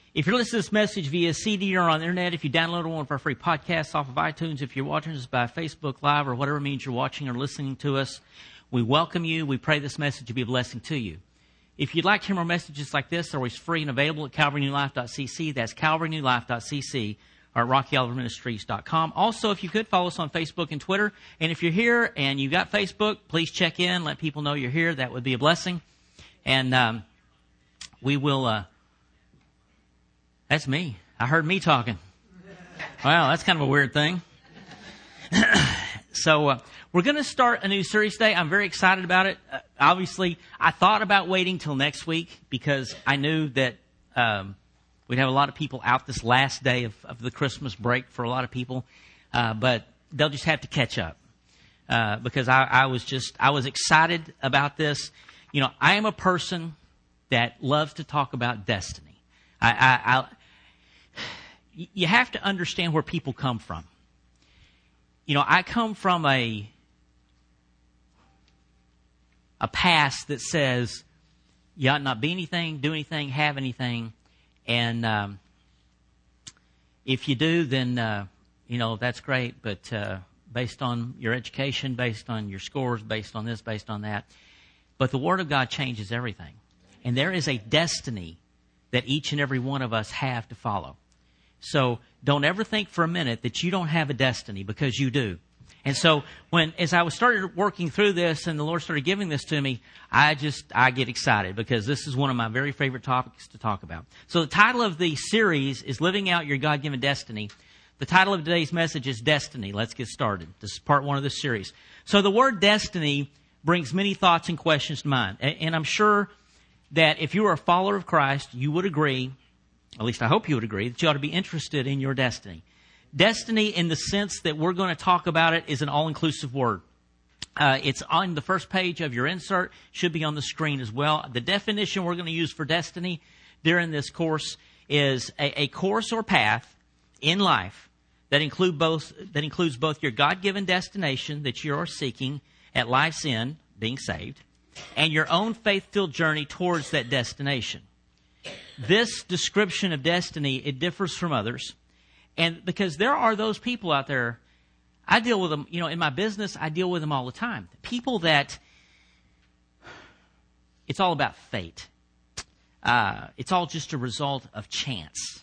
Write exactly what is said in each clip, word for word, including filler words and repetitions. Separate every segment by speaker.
Speaker 1: If you're listening to this message via C D or on the internet, if you download one of our free podcasts off of iTunes, if you're watching us by Facebook Live or whatever means you're watching or listening to us, we welcome you. We pray this message will be a blessing to you. If you'd like to hear more messages like this, they're always free and available at calvary new life dot c c. That's calvary new life dot c c or at rocky oliver ministries dot com. Also, if you could, follow us on Facebook and Twitter. And if you're here and you've got Facebook, please check in. Let people know you're here. That would be a blessing. And um, we will... Uh, That's me. I heard me talking. Wow, that's kind of a weird thing. so uh, we're going to start a new series today. I'm very excited about it. Uh, obviously, I thought about waiting till next week because I knew that um, we'd have a lot of people out this last day of, of the Christmas break for a lot of people. Uh, but they'll just have to catch up uh, because I, I was just, I was excited about this. You know, I am a person that loves to talk about destiny. I, I, I You have to understand where people come from. You know, I come from a a past that says you ought not be anything, do anything, have anything, and um, if you do, then uh, you know that's great. But uh, based on your education, based on your scores, based on this, based on that, but the Word of God changes everything, and there is a destiny that each and every one of us have to follow. So don't ever think for a minute that you don't have a destiny, because you do. And so when, as I was started working through this and the Lord started giving this to me, I just, I get excited because this is one of my very favorite topics to talk about. So the title of the series is Living Out Your God-Given Destiny. The title of today's message is Destiny. Let's get started. This is part one of this series. So the word destiny brings many thoughts and questions to mind. And I'm sure that if you are a follower of Christ, you would agree, at least I hope you would agree, that you ought to be interested in your destiny. Destiny, in the sense that we're going to talk about it, is an all-inclusive word. Uh, it's on the first page of your insert, should be on the screen as well. The definition we're going to use for destiny during this course is a, a course or path in life that include both that includes both your God-given destination that you are seeking at life's end, being saved, and your own faith-filled journey towards that destination. This description of destiny, it differs from others. And because there are those people out there, I deal with them, you know, in my business, I deal with them all the time. People that, it's all about fate. Uh, it's all just a result of chance.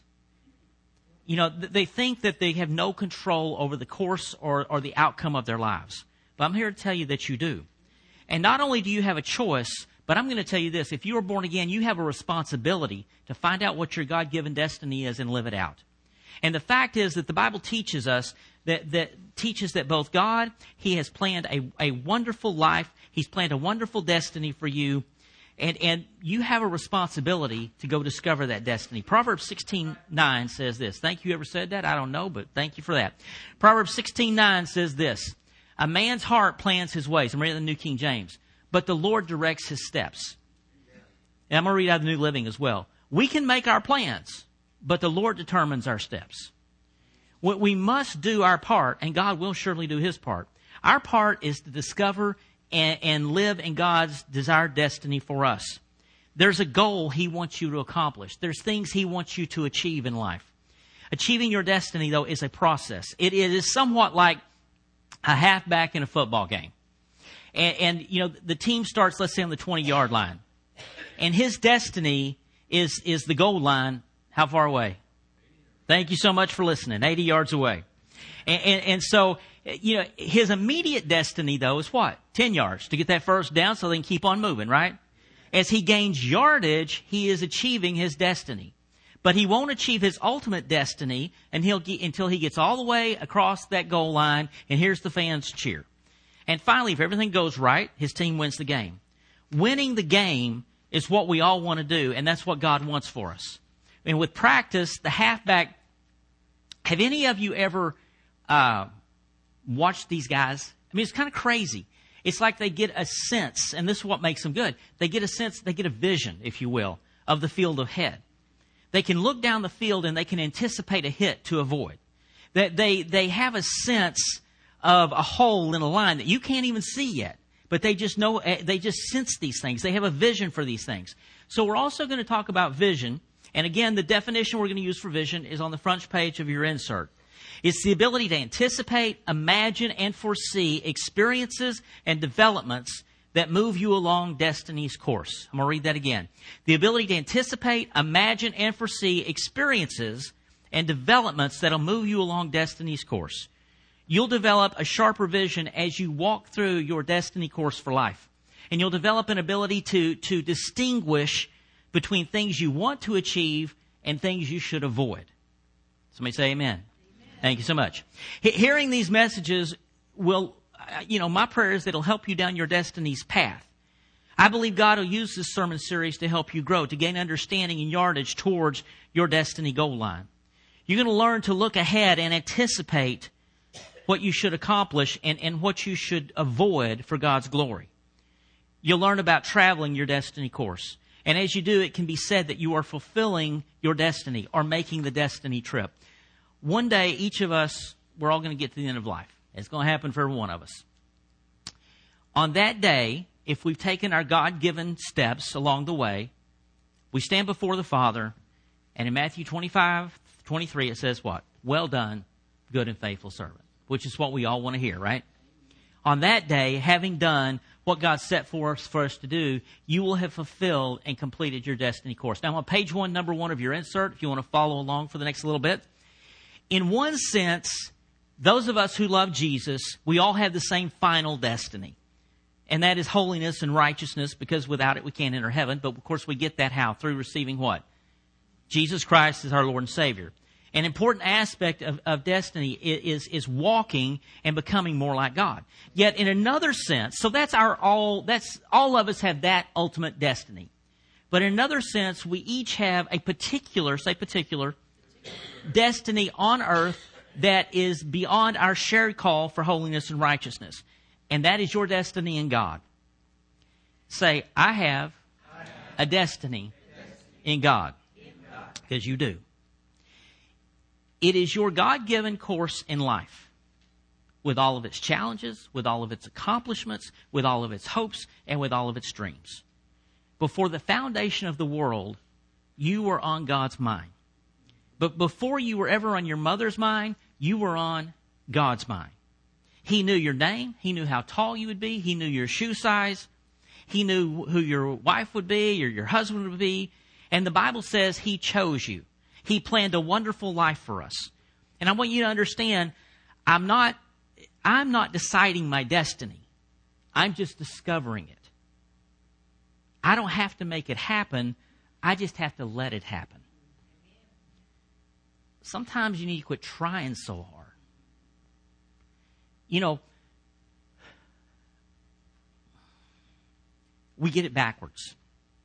Speaker 1: You know, they think that they have no control over the course or, or the outcome of their lives. But I'm here to tell you that you do. And not only do you have a choice, but I'm going to tell you this. If you are born again, you have a responsibility to find out what your God-given destiny is and live it out. And the fact is that the Bible teaches us that, that teaches that both God, He has planned a, a wonderful life. He's planned a wonderful destiny for you. And, and you have a responsibility to go discover that destiny. Proverbs sixteen nine says this. Thank you. Whoever said that? I don't know, but thank you for that. Proverbs sixteen nine says this. A man's heart plans his ways. I'm reading the New King James. But the Lord directs his steps. And I'm going to read out the New Living as well. We can make our plans, but the Lord determines our steps. What we must do our part, and God will surely do His part. Our part is to discover and, and live in God's desired destiny for us. There's a goal He wants you to accomplish. There's things He wants you to achieve in life. Achieving your destiny, though, is a process. It, it is somewhat like a halfback in a football game. And, and, you know, the team starts, let's say, on the twenty-yard line. And his destiny is is the goal line. How far away? Thank you so much for listening. eighty yards away. And, and, and so, you know, his immediate destiny, though, is what? ten yards to get that first down so they can keep on moving, right? As he gains yardage, he is achieving his destiny. But he won't achieve his ultimate destiny and he'll get, until he gets all the way across that goal line and hears the fans cheer. And finally, if everything goes right, his team wins the game. Winning the game is what we all want to do, and that's what God wants for us. And with practice, the halfback, have any of you ever uh, watched these guys? I mean, it's kind of crazy. It's like they get a sense, and this is what makes them good. They get a sense, they get a vision, if you will, of the field ahead. They can look down the field and they can anticipate a hit to avoid. That they, they have a sense of a hole in a line that you can't even see yet. But they just know, they just sense these things. They have a vision for these things. So we're also going to talk about vision. And again, the definition we're going to use for vision is on the front page of your insert. It's the ability to anticipate, imagine, and foresee experiences and developments that move you along destiny's course. I'm going to read that again. The ability to anticipate, imagine, and foresee experiences and developments that will move you along destiny's course. You'll develop a sharper vision as you walk through your destiny course for life. And you'll develop an ability to, to distinguish between things you want to achieve and things you should avoid. Somebody say amen. Amen. Thank you so much. He- hearing these messages will, you know, my prayer is that it'll help you down your destiny's path. I believe God will use this sermon series to help you grow, to gain understanding and yardage towards your destiny goal line. You're going to learn to look ahead and anticipate what you should accomplish and, and what you should avoid for God's glory. You'll learn about traveling your destiny course. And as you do, it can be said that you are fulfilling your destiny or making the destiny trip. One day, each of us, we're all going to get to the end of life. It's going to happen for every one of us. On that day, if we've taken our God-given steps along the way, we stand before the Father, and in Matthew twenty-five, twenty-three, it says what? Well done, good and faithful servant, which is what we all want to hear, right? On that day, having done what God set for us, for us to do, you will have fulfilled and completed your destiny course. Now, on page one, number one of your insert, if you want to follow along for the next little bit. In one sense, those of us who love Jesus, we all have the same final destiny. And that is holiness and righteousness, because without it we can't enter heaven. But of course we get that how? Through receiving what? Jesus Christ as our Lord and Savior. An important aspect of, of destiny is, is walking and becoming more like God. Yet in another sense, so that's our all, that's, all of us have that ultimate destiny. But in another sense, we each have a particular, say particular, destiny on earth that is beyond our shared call for holiness and righteousness. And that is your destiny in God. Say, I have, I have a destiny, a destiny in God. Because you do. It is your God-given course in life, with all of its challenges, with all of its accomplishments, with all of its hopes, and with all of its dreams. Before the foundation of the world, you were on God's mind. But before you were ever on your mother's mind, you were on God's mind. He knew your name. He knew how tall you would be. He knew your shoe size. He knew who your wife would be or your husband would be. And the Bible says He chose you. He planned a wonderful life for us. And I want you to understand, I'm not, I'm not deciding my destiny. I'm just discovering it. I don't have to make it happen. I just have to let it happen. Sometimes you need to quit trying so hard. You know, we get it backwards.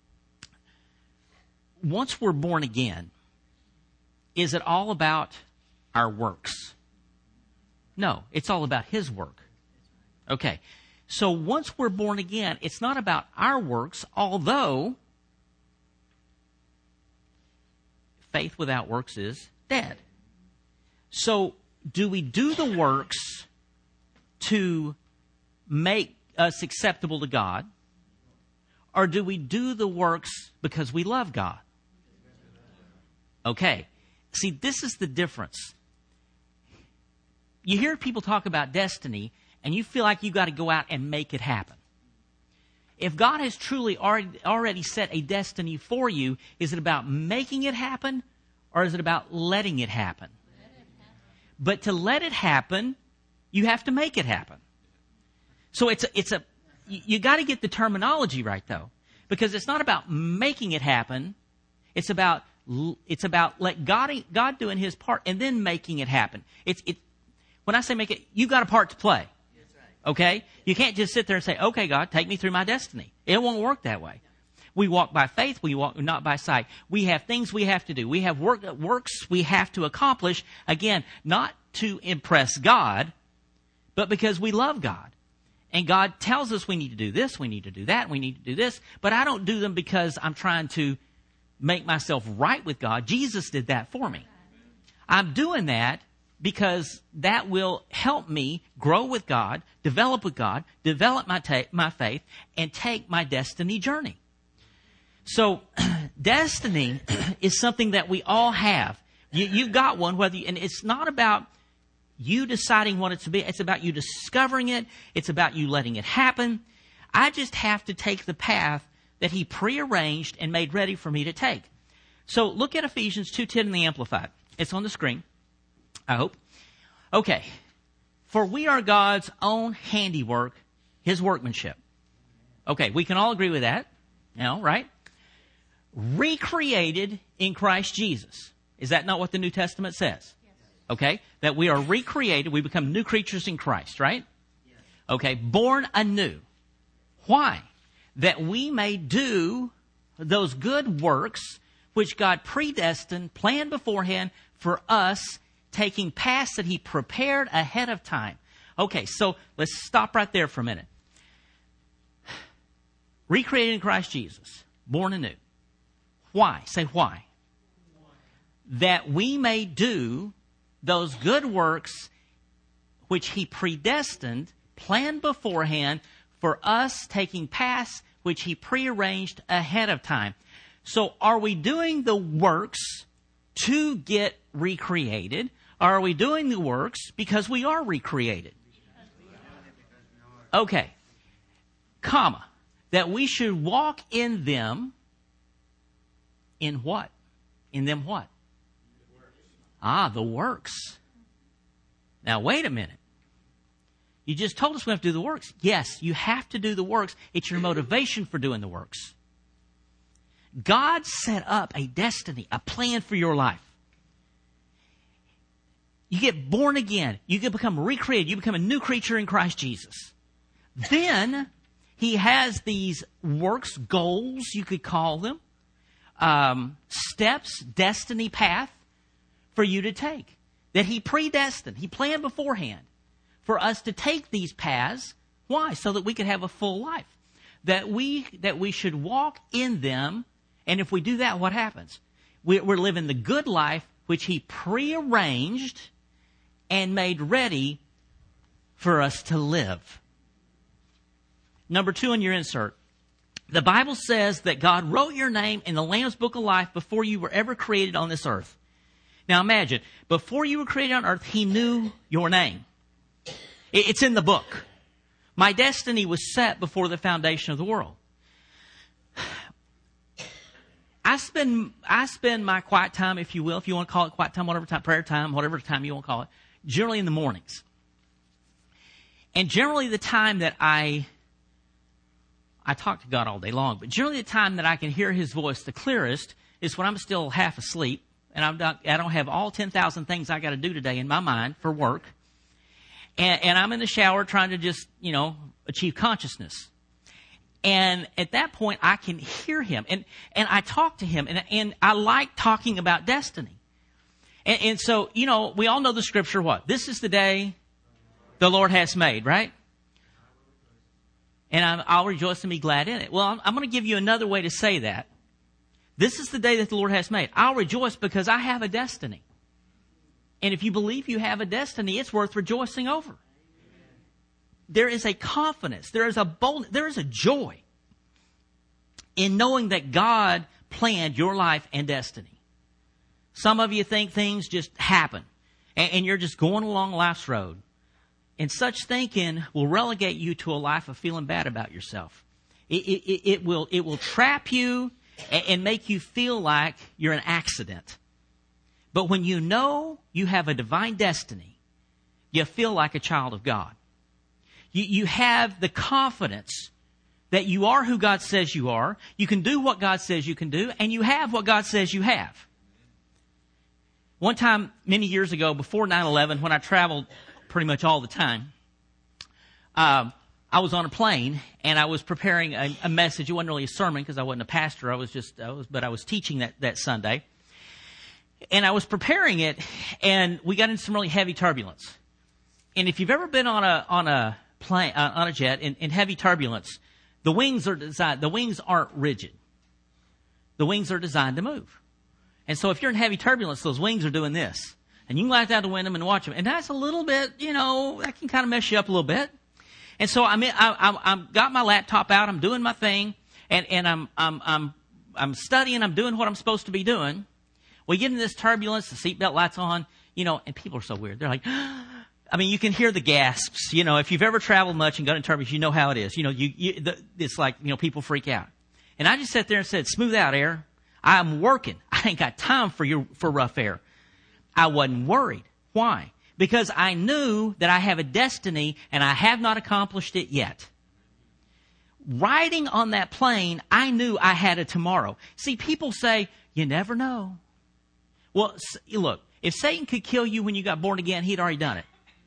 Speaker 1: Once we're born again, is it all about our works? No, it's all about His work. Okay, so once we're born again, it's not about our works, although faith without works is dead. So do we do the works to make us acceptable to God, or do we do the works because we love God? Okay. See, this is the difference. You hear people talk about destiny, and you feel like you've got to go out and make it happen. If God has truly already, already set a destiny for you, is it about making it happen, or is it about letting it happen? Let it happen. But to let it happen, you have to make it happen. So it's a, it's a, you, you got to get the terminology right, though, because it's not about making it happen. It's about It's about let God God doing His part and then making it happen. It's it. When I say make it, you got a part to play. Okay, you can't just sit there and say, "Okay, God, take me through my destiny." It won't work that way. We walk by faith. We walk not by sight. We have things we have to do. We have work works we have to accomplish. Again, not to impress God, but because we love God. And God tells us we need to do this, we need to do that, we need to do this. But I don't do them because I'm trying to make myself right with God. Jesus did that for me. I'm doing that because that will help me grow with God, develop with God, develop my ta- my faith, and take my destiny journey. So destiny is something that we all have. You, you've got one, whether you, and it's not about you deciding what it's to be. It's about you discovering it. It's about you letting it happen. I just have to take the path that He prearranged and made ready for me to take. So look at Ephesians two ten in the Amplified. It's on the screen, I hope. Okay. For we are God's own handiwork, His workmanship. Okay, we can all agree with that. You know, right? Recreated in Christ Jesus. Is that not what the New Testament says? Yes. Okay, that we are recreated, we become new creatures in Christ, right? Yes. Okay, born anew. Why? That we may do those good works which God predestined, planned beforehand for us, taking paths that He prepared ahead of time. Okay, so let's stop right there for a minute. Recreated in Christ Jesus, born anew. Why? Say why. Why? That we may do those good works which He predestined, planned beforehand for us, taking paths which He prearranged ahead of time. So are we doing the works to get recreated? Or are we doing the works because we are recreated? Okay. Comma. That we should walk in them. In what? In them what? Ah, the works. Now, wait a minute. You just told us we have to do the works. Yes, you have to do the works. It's your motivation for doing the works. God set up a destiny, a plan for your life. You get born again. You get become recreated. You become a new creature in Christ Jesus. Then He has these works, goals, you could call them, um, steps, destiny path for you to take. That He predestined. He planned beforehand for us to take these paths. Why? So that we could have a full life. That we, that we should walk in them. And if we do that, what happens? We're living the good life which He prearranged and made ready for us to live. Number two in your insert. The Bible says that God wrote your name in the Lamb's Book of Life before you were ever created on this earth. Now imagine, before you were created on earth, He knew your name. It's in the book. My destiny was set before the foundation of the world. I spend I spend my quiet time, if you will, if you want to call it quiet time, whatever time, prayer time, whatever time you want to call it, generally in the mornings. And generally the time that I I talk to God all day long, but generally the time that I can hear His voice the clearest is when I'm still half asleep and I'm not, I don't have all ten thousand things I got to do today in my mind for work. And, and I'm in the shower trying to just, you know, achieve consciousness. And at that point, I can hear Him. And, and I talk to Him. And, and I like talking about destiny. And, and so, you know, we all know the scripture, what? This is the day the Lord has made, right? And I'm, I'll rejoice and be glad in it. Well, I'm, I'm going to give you another way to say that. This is the day that the Lord has made. I'll rejoice because I have a destiny. And if you believe you have a destiny, it's worth rejoicing over. There is a confidence, there is a bold, there is a joy in knowing that God planned your life and destiny. Some of you think things just happen and, and you're just going along life's road. And such thinking will relegate you to a life of feeling bad about yourself. It, it, it, will, it will trap you and, and make you feel like you're an accident. But when you know you have a divine destiny, you feel like a child of God. You, you have the confidence that you are who God says you are. You can do what God says you can do, and you have what God says you have. One time, many years ago, before nine eleven, when I traveled pretty much all the time, um, I was on a plane, and I was preparing a, a message. It wasn't really a sermon because I wasn't a pastor. I was just, I was, but I was teaching that, that Sunday. And I was preparing it, and we got into some really heavy turbulence. And if you've ever been on a on a plane uh, on a jet in, in heavy turbulence, the wings are designed. The wings aren't rigid. The wings are designed to move. And so, if you're in heavy turbulence, those wings are doing this, and you can look out the window and watch them. And that's a little bit, you know, that can kind of mess you up a little bit. And so, I'm in, I, I, I got my laptop out. I'm doing my thing, and and I'm I'm I'm I'm studying, I'm doing what I'm supposed to be doing. We get in this turbulence, the seatbelt lights on, you know, and people are so weird. They're like, I mean, you can hear the gasps. You know, if you've ever traveled much and gone in turbulence, you know how it is. You know, you, you the, it's like, you know, people freak out. And I just sat there and said, smooth out, air. I'm working. I ain't got time for your, for rough air. I wasn't worried. Why? Because I knew that I have a destiny and I have not accomplished it yet. Riding on that plane, I knew I had a tomorrow. See, people say, you never know. Well, look, if Satan could kill you when you got born again, he'd already done it.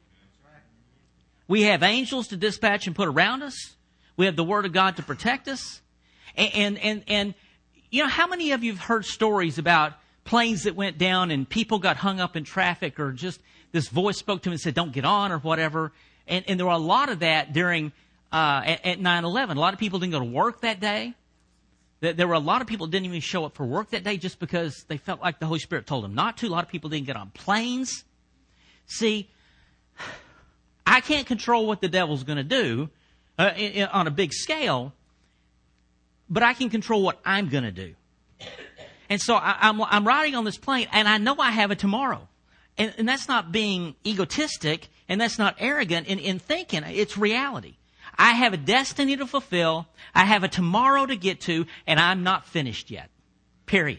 Speaker 1: We have angels to dispatch and put around us. We have the Word of God to protect us. And, and, and, and you know, how many of you have heard stories about planes that went down and people got hung up in traffic, or just this voice spoke to them and said, don't get on, or whatever. And, and there were a lot of that during uh, at, at nine eleven. A lot of people didn't go to work that day. There were a lot of people that didn't even show up for work that day just because they felt like the Holy Spirit told them not to. A lot of people didn't get on planes. See, I can't control what the devil's going to do uh, in, in, on a big scale, but I can control what I'm going to do. And so I, I'm, I'm riding on this plane, and I know I have a tomorrow. And, and that's not being egotistic, and that's not arrogant in, in thinking. It's reality. I have a destiny to fulfill. I have a tomorrow to get to, and I'm not finished yet. Period.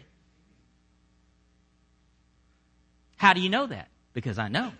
Speaker 1: How do you know that? Because I know.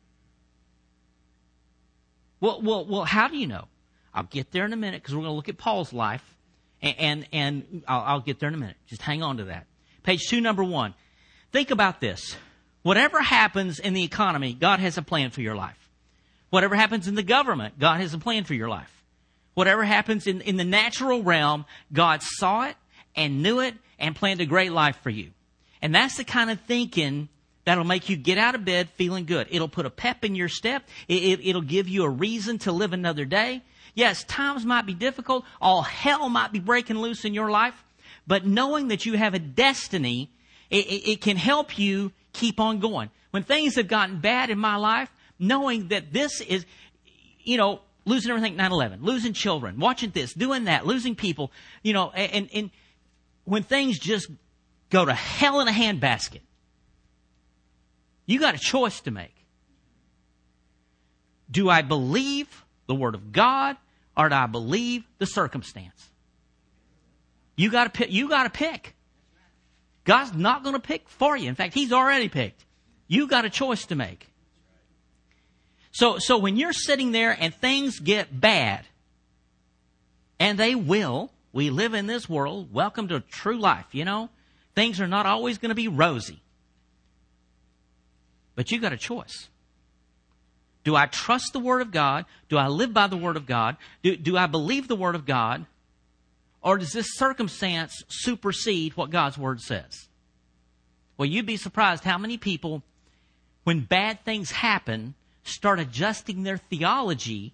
Speaker 1: Well, well, well. How do you know? I'll get there in a minute, because we're going to look at Paul's life, and and, and I'll, I'll get there in a minute. Just hang on to that. Page two, number one. Think about this. Whatever happens in the economy, God has a plan for your life. Whatever happens in the government, God has a plan for your life. Whatever happens in, in the natural realm, God saw it and knew it and planned a great life for you. And that's the kind of thinking that'll make you get out of bed feeling good. It'll put a pep in your step. It, it, it'll give you a reason to live another day. Yes, times might be difficult. All hell might be breaking loose in your life. But knowing that you have a destiny, it, it, it can help you keep on going. When things have gotten bad in my life, knowing that this is, you know, losing everything, nine eleven, losing children, watching this, doing that, losing people, you know, and, and when things just go to hell in a handbasket, you got a choice to make. Do I believe the Word of God, or do I believe the circumstance? You got to pick. You got to pick. God's not going to pick for you. In fact, He's already picked. You got a choice to make. So, so when you're sitting there and things get bad, and they will, we live in this world, welcome to true life, you know, things are not always going to be rosy. But you got a choice. Do I trust the Word of God? Do I live by the Word of God? Do, do I believe the Word of God? Or does this circumstance supersede what God's Word says? Well, you'd be surprised how many people, when bad things happen, start adjusting their theology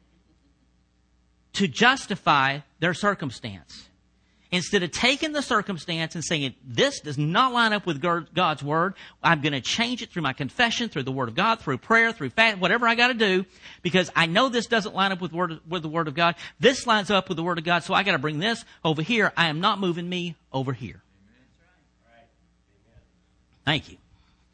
Speaker 1: to justify their circumstance. Instead of taking the circumstance and saying, this does not line up with God's Word, I'm going to change it through my confession, through the Word of God, through prayer, through fast, whatever I got to do, because I know this doesn't line up with, word, with the Word of God. This lines up with the Word of God, so I got to bring this over here. I am not moving me over here. Thank you.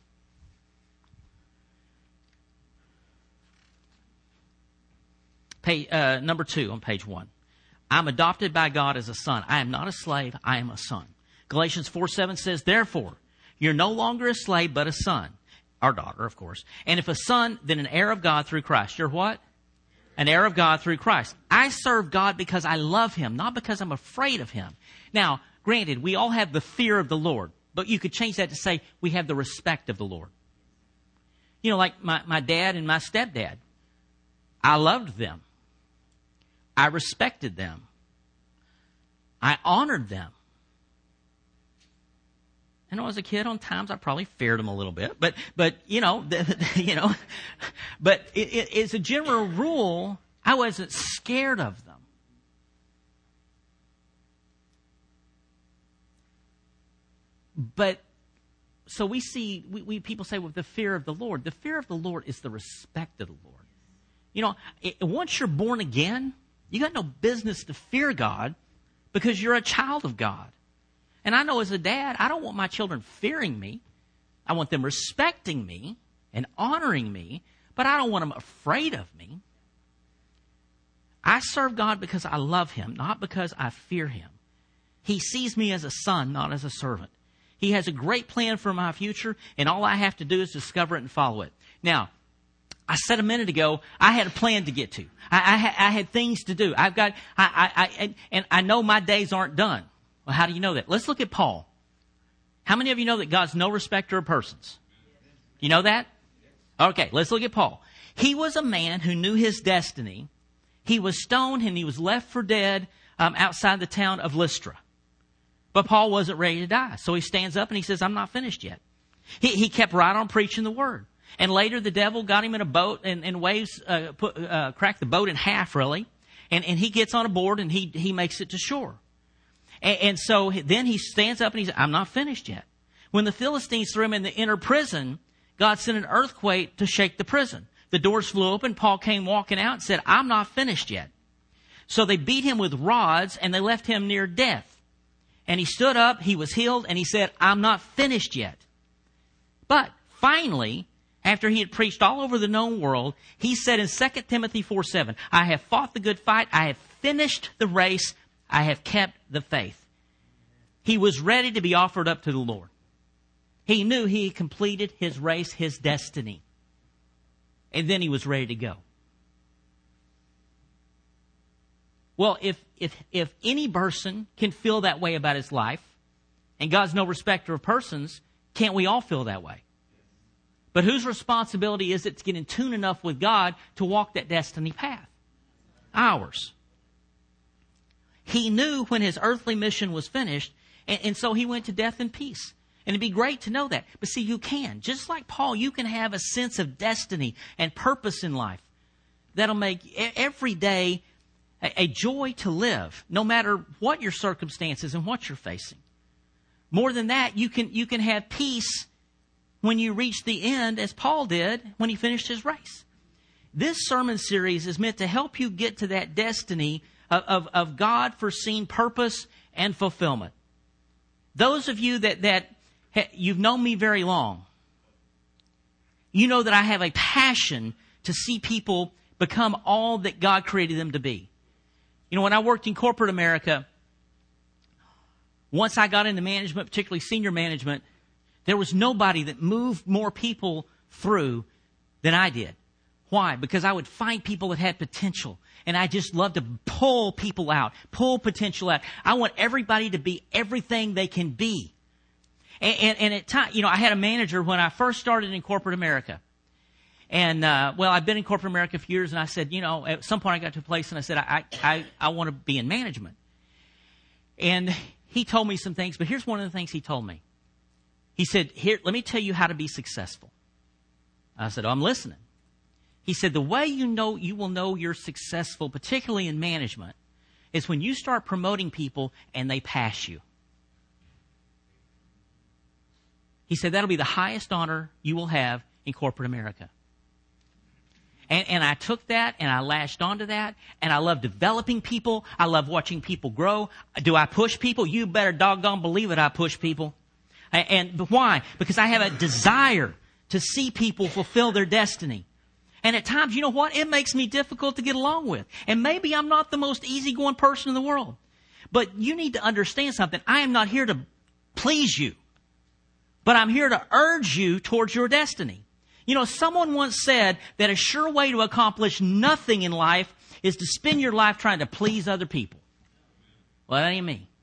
Speaker 1: Page, uh, number two on page one. I'm adopted by God as a son. I am not a slave. I am a son. Galatians four seven says, therefore, you're no longer a slave, but a son. Our daughter, of course. And if a son, then an heir of God through Christ. You're what? An heir of God through Christ. I serve God because I love Him, not because I'm afraid of Him. Now, granted, we all have the fear of the Lord, but you could change that to say we have the respect of the Lord. You know, like my, my dad and my stepdad. I loved them. I respected them. I honored them. I know as a kid, on times I probably feared them a little bit, but but you know, you know, but it, it, as a general rule, I wasn't scared of them. But so we see, we, we people say, with the fear of the Lord. The fear of the Lord is the respect of the Lord. You know, it, once you're born again, you got no business to fear God because you're a child of God. And I know as a dad, I don't want my children fearing me. I want them respecting me and honoring me, but I don't want them afraid of me. I serve God because I love Him, not because I fear Him. He sees me as a son, not as a servant. He has a great plan for my future, and all I have to do is discover it and follow it. Now, I said a minute ago, I had a plan to get to. I, I, I had things to do. I've got, I, I, I, and I know my days aren't done. Well, how do you know that? Let's look at Paul. How many of you know that God's no respecter of persons? You know that? Okay, let's look at Paul. He was a man who knew his destiny. He was stoned and he was left for dead um, outside the town of Lystra. But Paul wasn't ready to die. So he stands up and he says, I'm not finished yet. He, he kept right on preaching the word. And later the devil got him in a boat and, and waves, uh, put, uh, cracked the boat in half really. And, and he gets on a board and he, he makes it to shore. And, and so then he stands up and he says, I'm not finished yet. When the Philistines threw him in the inner prison, God sent an earthquake to shake the prison. The doors flew open. Paul came walking out and said, I'm not finished yet. So they beat him with rods and they left him near death. And he stood up, he was healed, and he said, I'm not finished yet. But finally, after he had preached all over the known world, he said in Second Timothy four seven, I have fought the good fight, I have finished the race, I have kept the faith. He was ready to be offered up to the Lord. He knew he had completed his race, his destiny. And then he was ready to go. Well, if, if, if any person can feel that way about his life, and God's no respecter of persons, can't we all feel that way? But whose responsibility is it to get in tune enough with God to walk that destiny path? Ours. He knew when his earthly mission was finished, and, and so he went to death in peace. And it'd be great to know that. But see, you can. Just like Paul, you can have a sense of destiny and purpose in life that'll make every day a joy to live, no matter what your circumstances and what you're facing. More than that, you can you can have peace when you reach the end, as Paul did when he finished his race. This sermon series is meant to help you get to that destiny of, of, of God-foreseen purpose and fulfillment. Those of you that, that ha, you've known me very long, you know that I have a passion to see people become all that God created them to be. You know, when I worked in corporate America, once I got into management, particularly senior management, there was nobody that moved more people through than I did. Why? Because I would find people that had potential, and I just loved to pull people out, pull potential out. I want everybody to be everything they can be. And, and, and at time, you know, I had a manager when I first started in corporate America. And, uh, well, I've been in corporate America for years, and I said, you know, at some point I got to a place and I said, I, I, I want to be in management. And he told me some things, but here's one of the things he told me. He said, here, let me tell you how to be successful. I said, oh, I'm listening. He said, the way you know, you will know you're successful, particularly in management, is when you start promoting people and they pass you. He said, that'll be the highest honor you will have in corporate America. And, and I took that and I lashed onto that, and I love developing people. I love watching people grow. Do I push people? You better doggone believe it, I push people. And, and but why? Because I have a desire to see people fulfill their destiny. And at times, you know what? It makes me difficult to get along with. And maybe I'm not the most easygoing person in the world. But you need to understand something. I am not here to please you, but I'm here to urge you towards your destiny. You know, someone once said that a sure way to accomplish nothing in life is to spend your life trying to please other people. Well, that ain't me.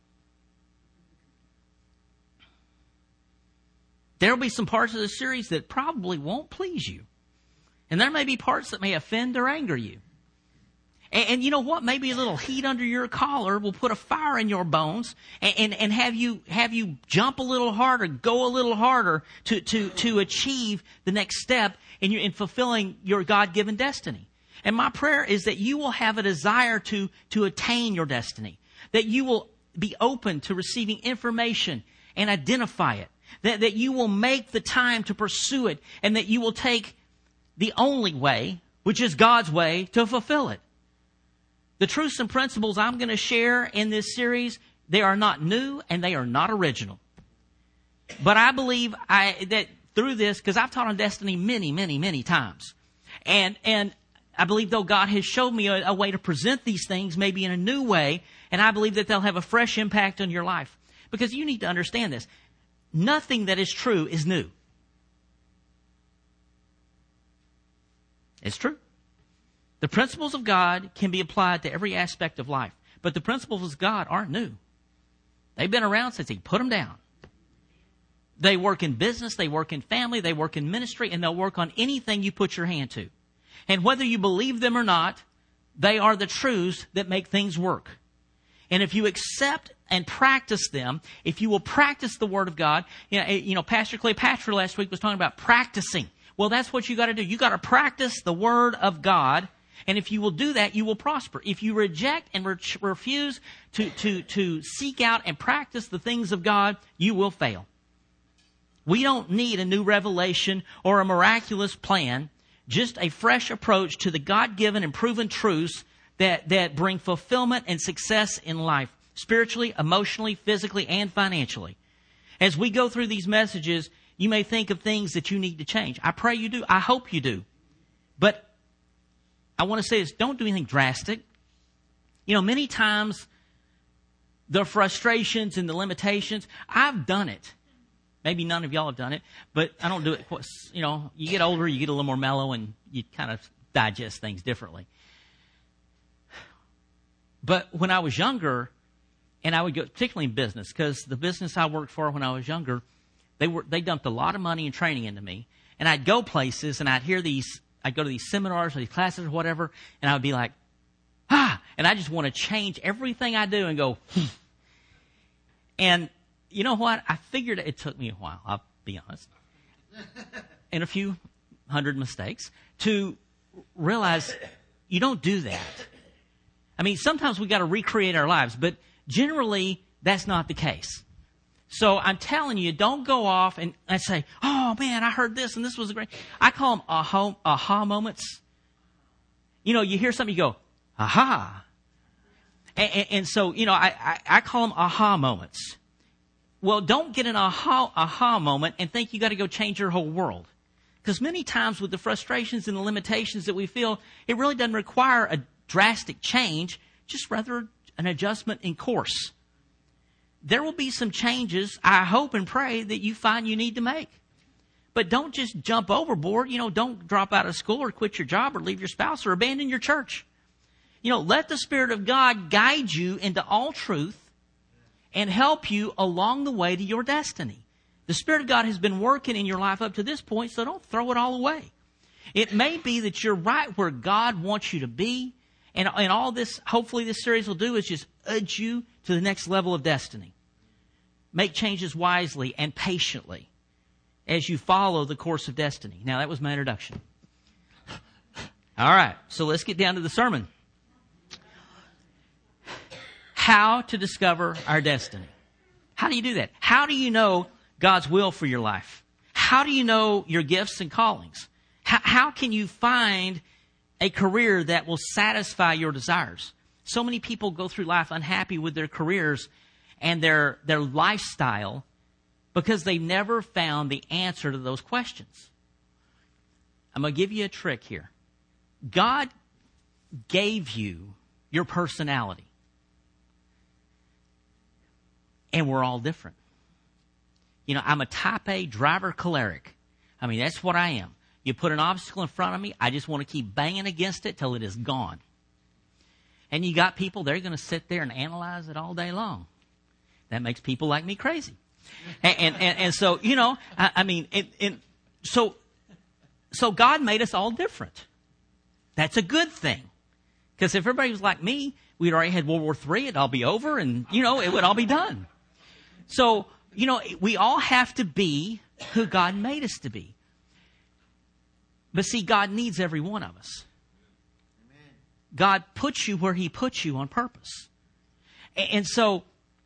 Speaker 1: There will be some parts of the series that probably won't please you. And there may be parts that may offend or anger you. And, and you know what? Maybe a little heat under your collar will put a fire in your bones and, and, and have you have you jump a little harder, go a little harder to, to, to achieve the next step in, your, in fulfilling your God-given destiny. And my prayer is that you will have a desire to, to attain your destiny, that you will be open to receiving information and identify it, that, that you will make the time to pursue it, and that you will take the only way, which is God's way, to fulfill it. The truths and principles I'm going to share in this series, They are not new and they are not original. But I believe I, that through this, because I've taught on destiny many, many, many times. And, and I believe though God has showed me a, a way to present these things maybe in a new way. And I believe that they'll have a fresh impact on your life. Because you need to understand this. Nothing that is true is new. It's true. The principles of God can be applied to every aspect of life. But the principles of God aren't new. They've been around since He put them down. They work in business, they work in family, they work in ministry, and they'll work on anything you put your hand to. And whether you believe them or not, they are the truths that make things work. And if you accept and practice them, if you will practice the Word of God, you know, you know Pastor Cleopatra last week was talking about practicing. Well, that's what you got to do. You got to practice the Word of God. And if you will do that, you will prosper. If you reject and re- refuse to, to, to seek out and practice the things of God, you will fail. We don't need a new revelation or a miraculous plan, just a fresh approach to the God-given and proven truths that, that bring fulfillment and success in life, spiritually, emotionally, physically, and financially. As we go through these messages, you may think of things that you need to change. I pray you do. I hope you do. But I want to say this, don't do anything drastic. You know, many times the frustrations and the limitations, I've done it. Maybe none of y'all have done it, but I don't do it. You know, you get older, you get a little more mellow, and you kind of digest things differently. But when I was younger, and I would go, particularly in business, because the business I worked for when I was younger, they were they dumped a lot of money and training into me, and I'd go places and I'd hear these, I'd go to these seminars or these classes or whatever, and I would be like, ah, and I just want to change everything I do and go, hmm. And you know what? I figured it took me a while, I'll be honest, and a few hundred mistakes to realize you don't do that. I mean, sometimes we got to recreate our lives, but generally that's not the case. So I'm telling you, don't go off and, and say, oh man, I heard this and this was great. I call them aha, aha moments. You know, you hear something, you go, aha. And, and, and so, you know, I, I, I call them aha moments. Well, don't get an aha, aha moment and think you got to go change your whole world. Because many times with the frustrations and the limitations that we feel, it really doesn't require a drastic change, just rather an adjustment in course. There will be some changes, I hope and pray, that you find you need to make. But don't just jump overboard. You know, don't drop out of school or quit your job or leave your spouse or abandon your church. You know, let the Spirit of God guide you into all truth and help you along the way to your destiny. The Spirit of God has been working in your life up to this point, so don't throw it all away. It may be that you're right where God wants you to be, and, and all this, hopefully this series will do is just urge you to the next level of destiny. Make changes wisely and patiently as you follow the course of destiny. Now, that was my introduction. All right, so let's get down to the sermon. How to discover our destiny. How do you do that? How do you know God's will for your life? How do you know your gifts and callings? How, how can you find a career that will satisfy your desires? So many people go through life unhappy with their careers and their, their lifestyle because they never found the answer to those questions. I'm going to give you a trick here. God gave you your personality. And we're all different. You know, I'm a type A driver choleric. I mean, that's what I am. You put an obstacle in front of me, I just want to keep banging against it till it is gone. And you got people, they're going to sit there and analyze it all day long. That makes people like me crazy. And, and, and, and so, you know, I, I mean, it, it, so, so God made us all different. That's a good thing. Because if everybody was like me, we'd already had World War Three, it'd all be over, and, you know, it would all be done. So, you know, we all have to be who God made us to be. But see, God needs every one of us. Amen. God puts you where He puts you on purpose. And so,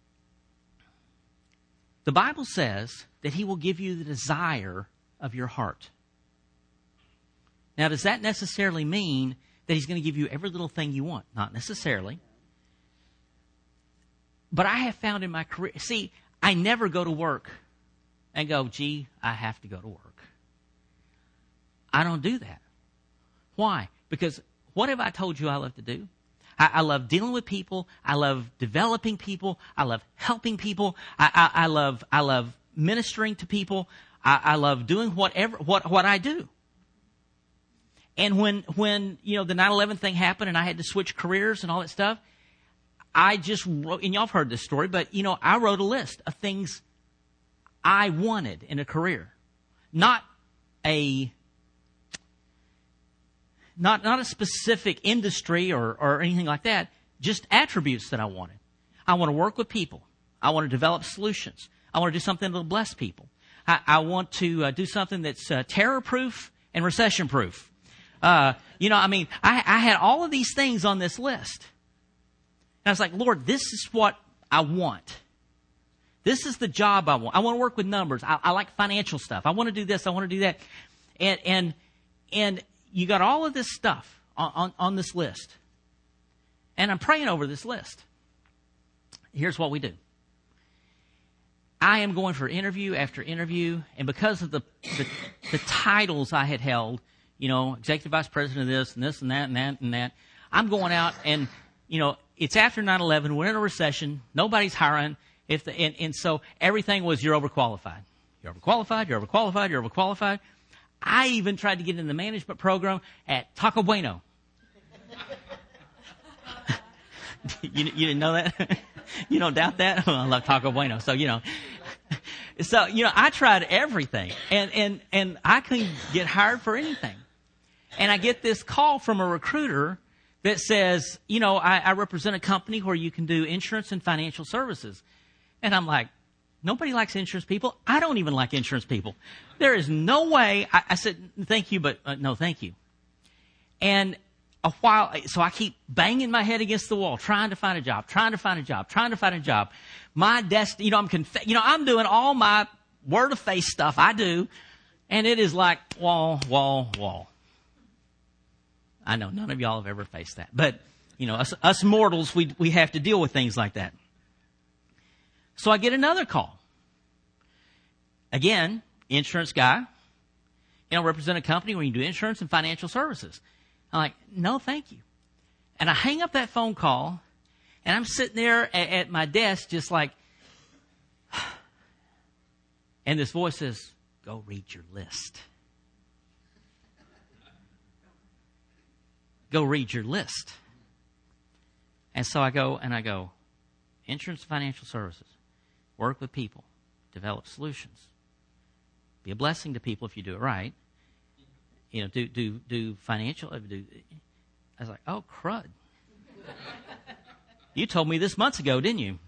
Speaker 1: the Bible says that He will give you the desire of your heart. Now, does that necessarily mean that He's going to give you every little thing you want? Not necessarily. but I have found in my career, see, I never go to work and go, gee, I have to go to work. I don't do that. Why? Because what have I told you I love to do? I, I love dealing with people. I love developing people. I love helping people. I, I, I love I love ministering to people. I, I love doing whatever what what I do. And when when you know the nine eleven thing happened and I had to switch careers and all that stuff, I just wrote, and y'all have heard this story, but you know I wrote a list of things I wanted in a career, not a Not not a specific industry or, or anything like that, just attributes that I wanted. I want to work with people. I want to develop solutions. I want to do something that will bless people. I, I want to uh, do something that's uh, terror-proof and recession-proof. Uh, you know, I mean, I, I had all of these things on this list. And I was like, Lord, this is what I want. This is the job I want. I want to work with numbers. I, I like financial stuff. I want to do this. I want to do that. And, and, and, you got all of this stuff on, on, on this list. And I'm praying over this list. Here's what we do. I am going for interview after interview, and because of the, the the titles I had held, you know, executive vice president of this and this and that and that and that, I'm going out and, you know, it's after nine eleven, we're in a recession, nobody's hiring, if the, and, and so everything was you're overqualified. You're overqualified, you're overqualified, you're overqualified. I even tried to get in the management program at Taco Bueno. you, you didn't know that? You don't doubt that? Well, I love Taco Bueno. So, you know. So, you know, I tried everything. And, and, and I couldn't get hired for anything. And I get this call from a recruiter that says, you know, I, I represent a company where you can do insurance and financial services. And I'm like, nobody likes insurance people. I don't even like insurance people. There is no way. I, I said, thank you, but uh, no, thank you. And a while, so I keep banging my head against the wall, trying to find a job, trying to find a job, trying to find a job. My destiny, you know, I'm conf- you know, I'm doing all my word of face stuff I do, and it is like wall, wall, wall. I know none of y'all have ever faced that, but you know, us, us mortals, we we have to deal with things like that. So I get another call. Again, insurance guy. You know, represent a company where you do insurance and financial services. I'm like, no, thank you. And I hang up that phone call, and I'm sitting there at, at my desk just like, and this voice says, go read your list. Go read your list. And so I go, and I go, insurance and financial services. Work with people. Develop solutions. Be a blessing to people if you do it right. You know, do do do financial. Do. I was like, oh crud! You told me this months ago, didn't you?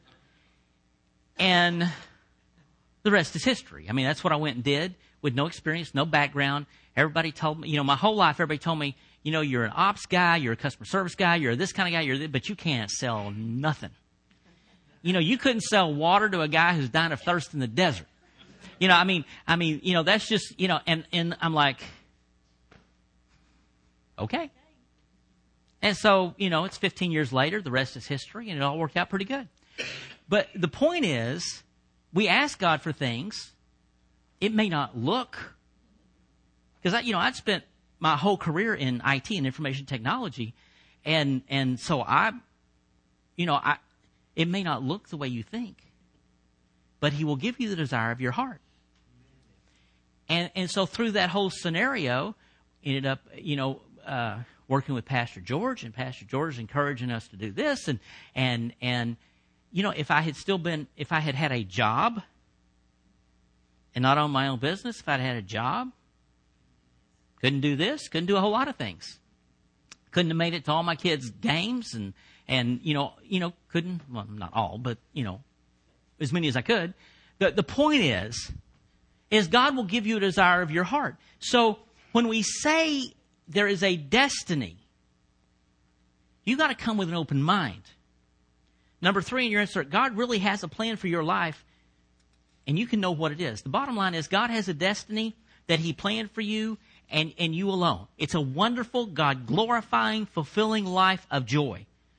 Speaker 1: And the rest is history. I mean, that's what I went and did with no experience, no background. Everybody told me, you know, my whole life, everybody told me, you know, you're an ops guy, you're a customer service guy, you're this kind of guy, you're this, but you can't sell nothing. You know, you couldn't sell water to a guy who's dying of thirst in the desert. You know, I mean, I mean, you know, that's just, you know, and, and I'm like, okay. And so, you know, it's fifteen years later, the rest is history, and it all worked out pretty good. But the point is, we ask God for things. It may not look, because, I, you know, I'd spent my whole career in I T and information technology, and, and so I, you know, I, it may not look the way you think, but He will give you the desire of your heart. And and so through that whole scenario, ended up, you know, uh, working with Pastor George, and Pastor George encouraging us to do this, and and and you know, if I had still been, if I had had a job, and not own my own business, if I'd had a job, couldn't do this, couldn't do a whole lot of things, couldn't have made it to all my kids' games, and and you know, you know, couldn't, well, not all, but you know, as many as I could. The the point is, is God will give you a desire of your heart. So when we say there is a destiny, you got to come with an open mind. Number three in your answer, God really has a plan for your life, and you can know what it is. The bottom line is God has a destiny that He planned for you, and, and you alone. It's a wonderful, God-glorifying, fulfilling life of joy.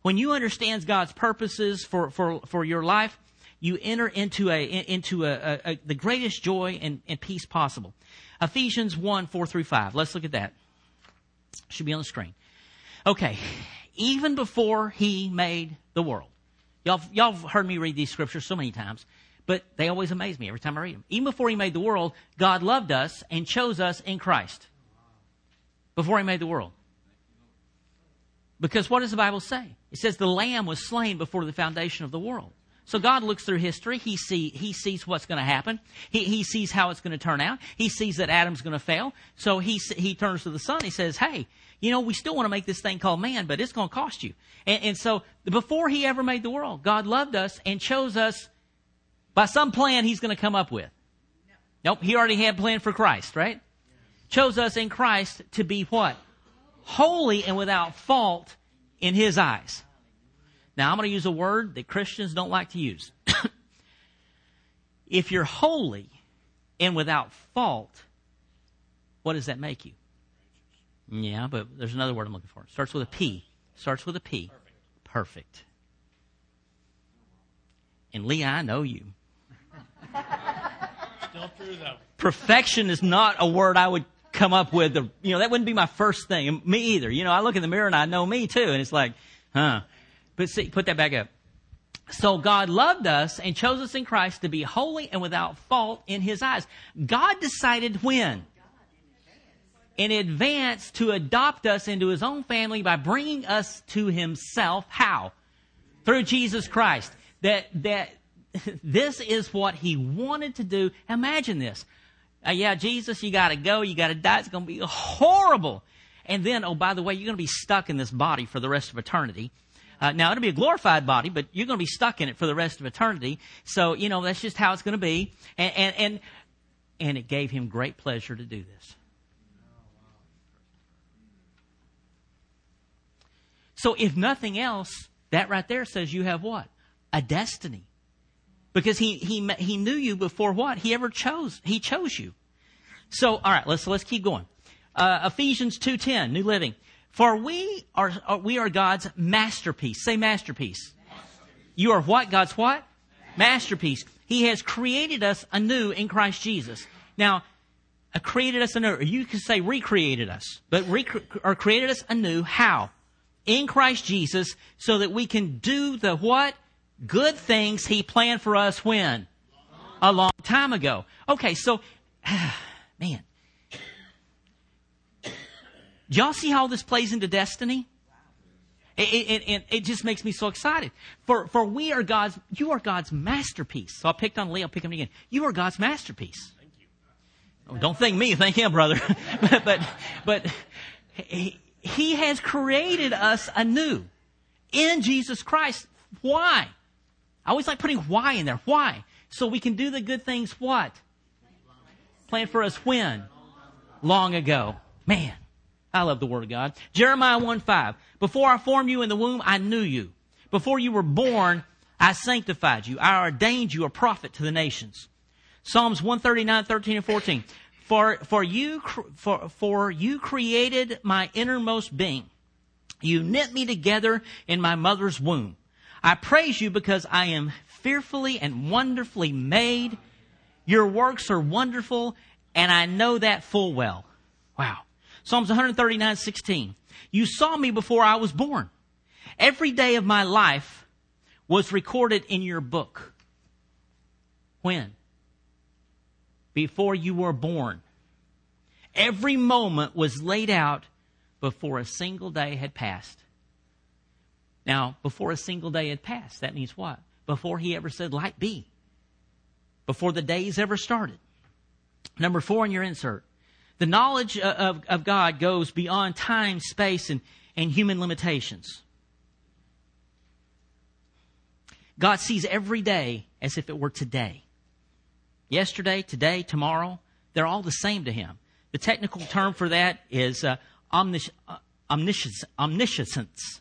Speaker 1: When you understand God's purposes for, for, for your life, you enter into a into a, a, a the greatest joy and, and peace possible. Ephesians one, four through five. Let's look at that. Should be on the screen. Okay. Even before he made the world. Y'all, y'all have heard me read these scriptures so many times, but they always amaze me every time I read them. Even before he made the world, God loved us and chose us in Christ. Before he made the world. Because what does the Bible say? It says the Lamb was slain before the foundation of the world. So God looks through history. He see he sees what's going to happen. He he sees how it's going to turn out. He sees that Adam's going to fail. So he he turns to the Son. He says, "Hey, you know, we still want to make this thing called man, but it's going to cost you." And, and so before he ever made the world, God loved us and chose us by some plan he's going to come up with. No. Nope, he already had a plan for Christ, right? Yes. Chose us in Christ to be what? Holy and without fault in his eyes. Now, I'm going to use a word that Christians don't like to use. If you're holy and without fault, what does that make you? Yeah, but there's another word I'm looking for. It starts with a P. Starts with a P. Perfect. Perfect. And Lee, I know you.
Speaker 2: Still true, though.
Speaker 1: Perfection is not a word I would come up with. You know, that wouldn't be my first thing. Me either. You know, I look in the mirror and I know me too. And it's like, huh. But see, put that back up. So God loved us and chose us in Christ to be holy and without fault in his eyes. God decided when? In advance to adopt us into his own family by bringing us to himself. How? Through Jesus Christ. That, that, this is what he wanted to do. Imagine this. Uh, yeah, Jesus, you got to go. You got to die. It's going to be horrible. And then, oh, by the way, you're going to be stuck in this body for the rest of eternity. Uh, now, it'll be a glorified body, but you're going to be stuck in it for the rest of eternity. So, you know, that's just how it's going to be. And, and, and, and it gave him great pleasure to do this. So, if nothing else, that right there says you have what? A destiny. Because he, he, he knew you before what? He ever chose. He chose you. So, all right, let's, let's keep going. Uh, Ephesians two ten, New Living. For we are, we are God's masterpiece. Say masterpiece. Masterpiece. You are what? God's what? Masterpiece. Masterpiece. He has created us anew in Christ Jesus. Now, uh, created us anew. Or you can say recreated us. But rec- or created us anew. How? In Christ Jesus, so that we can do the what? Good things he planned for us when? A long time ago. Okay, so, man. Do y'all see how this plays into destiny? It, it, it, it just makes me so excited. For, for we are God's, you are God's masterpiece. So I picked on Lee, I'll pick him again. You are God's masterpiece.
Speaker 2: Thank you.
Speaker 1: Oh, don't thank me, thank him, brother. but, but, but he, he has created us anew in Jesus Christ. Why? I always like putting why in there. Why? So we can do the good things what? Planned for us when? Long ago. Man. I love the Word of God. Jeremiah one five. Before I formed you in the womb, I knew you. Before you were born, I sanctified you. I ordained you a prophet to the nations. Psalms one thirty-nine, thirteen and fourteen. For, for you, for, for you created my innermost being. You knit me together in my mother's womb. I praise you because I am fearfully and wonderfully made. Your works are wonderful, and I know that full well. Wow. Psalms one thirty-nine, sixteen. You saw me before I was born. Every day of my life was recorded in your book. When? Before you were born. Every moment was laid out before a single day had passed. Now, before a single day had passed, that means what? Before he ever said, light be. Before the days ever started. Number four in your insert. The knowledge of, of God goes beyond time, space, and, and human limitations. God sees every day as if it were today. Yesterday, today, tomorrow, they're all the same to him. The technical term for that is uh, omnis- uh, omniscience. Omniscience.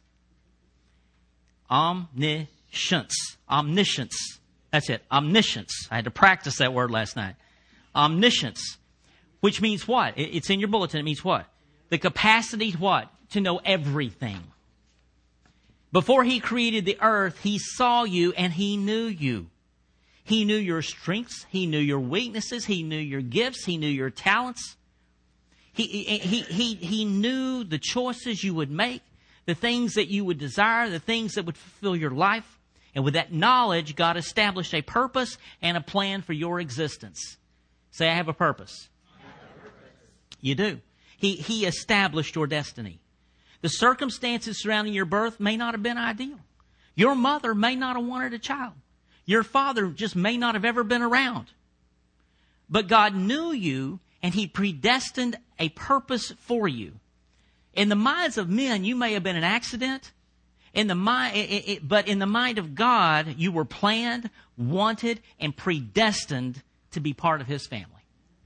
Speaker 1: Omniscience. Omniscience. That's it. Omniscience. I had to practice that word last night. Omniscience. Which means what? It's in your bulletin. It means what? The capacity to what? To know everything. Before He created the earth, He saw you and He knew you. He knew your strengths. He knew your weaknesses. He knew your gifts. He knew your talents. He, he, he, he knew the choices you would make, the things that you would desire, the things that would fulfill your life. And with that knowledge, God established a purpose and a plan for your existence. Say, I have a purpose. I have a purpose. You do. He, he established your destiny. The circumstances surrounding your birth may not have been ideal. Your mother may not have wanted a child. Your father just may not have ever been around. But God knew you, and He predestined a purpose for you. In the minds of men, you may have been an accident. In the mind, it, it, but in the mind of God, you were planned, wanted, and predestined to be part of His family.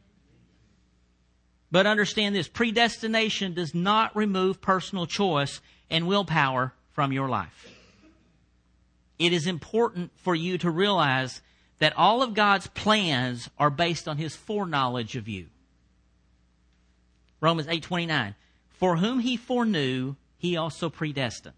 Speaker 1: But understand this, predestination does not remove personal choice and willpower from your life. It is important for you to realize that all of God's plans are based on His foreknowledge of you. Romans eight twenty-nine. For whom He foreknew, He also predestined.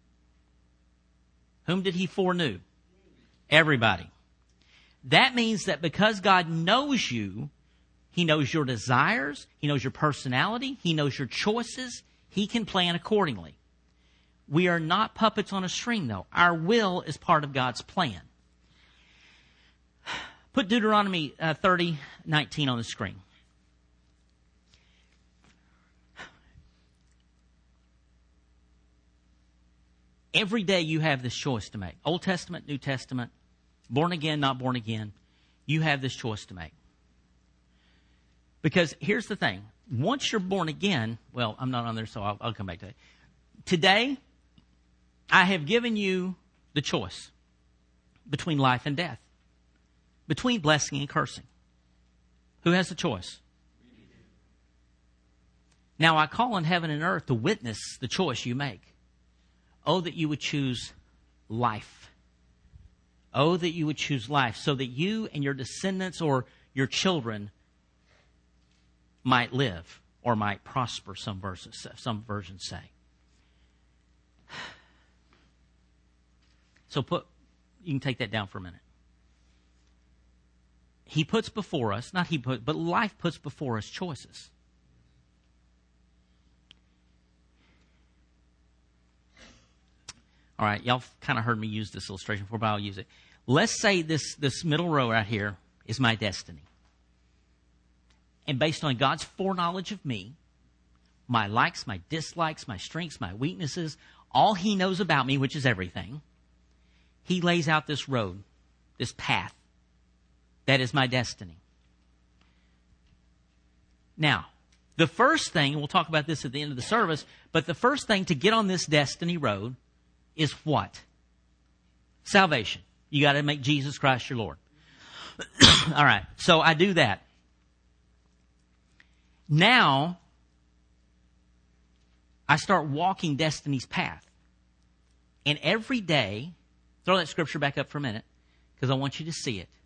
Speaker 1: Whom did He foreknew? Everybody. That means that because God knows you, He knows your desires, He knows your personality, He knows your choices, He can plan accordingly. We are not puppets on a string, though. Our will is part of God's plan. Put Deuteronomy uh, thirty nineteen on the screen. Every day you have this choice to make. Old Testament, New Testament, born again, not born again. You have this choice to make. Because here's the thing. Once you're born again, well, I'm not on there, so I'll, I'll come back to it. Today, I have given you the choice between life and death, between blessing and cursing. Who has the choice? Now I call on heaven and earth to witness the choice you make. Oh, that you would choose life. Oh, that you would choose life so that you and your descendants or your children might live or might prosper, some versions, some versions say. So put, you can take that down for a minute. He puts before us, not he put, but life puts before us choices. All right, y'all kind of heard me use this illustration before, but I'll use it. Let's say this, this middle row right here is my destiny. And based on God's foreknowledge of me, my likes, my dislikes, my strengths, my weaknesses, all He knows about me, which is everything, He lays out this road, this path. That is my destiny. Now, the first thing, and we'll talk about this at the end of the service, but the first thing to get on this destiny road is what? Salvation. You got to make Jesus Christ your Lord. All right, so I do that. Now, I start walking destiny's path. And every day, throw that scripture back up for a minute, because I want you to see it.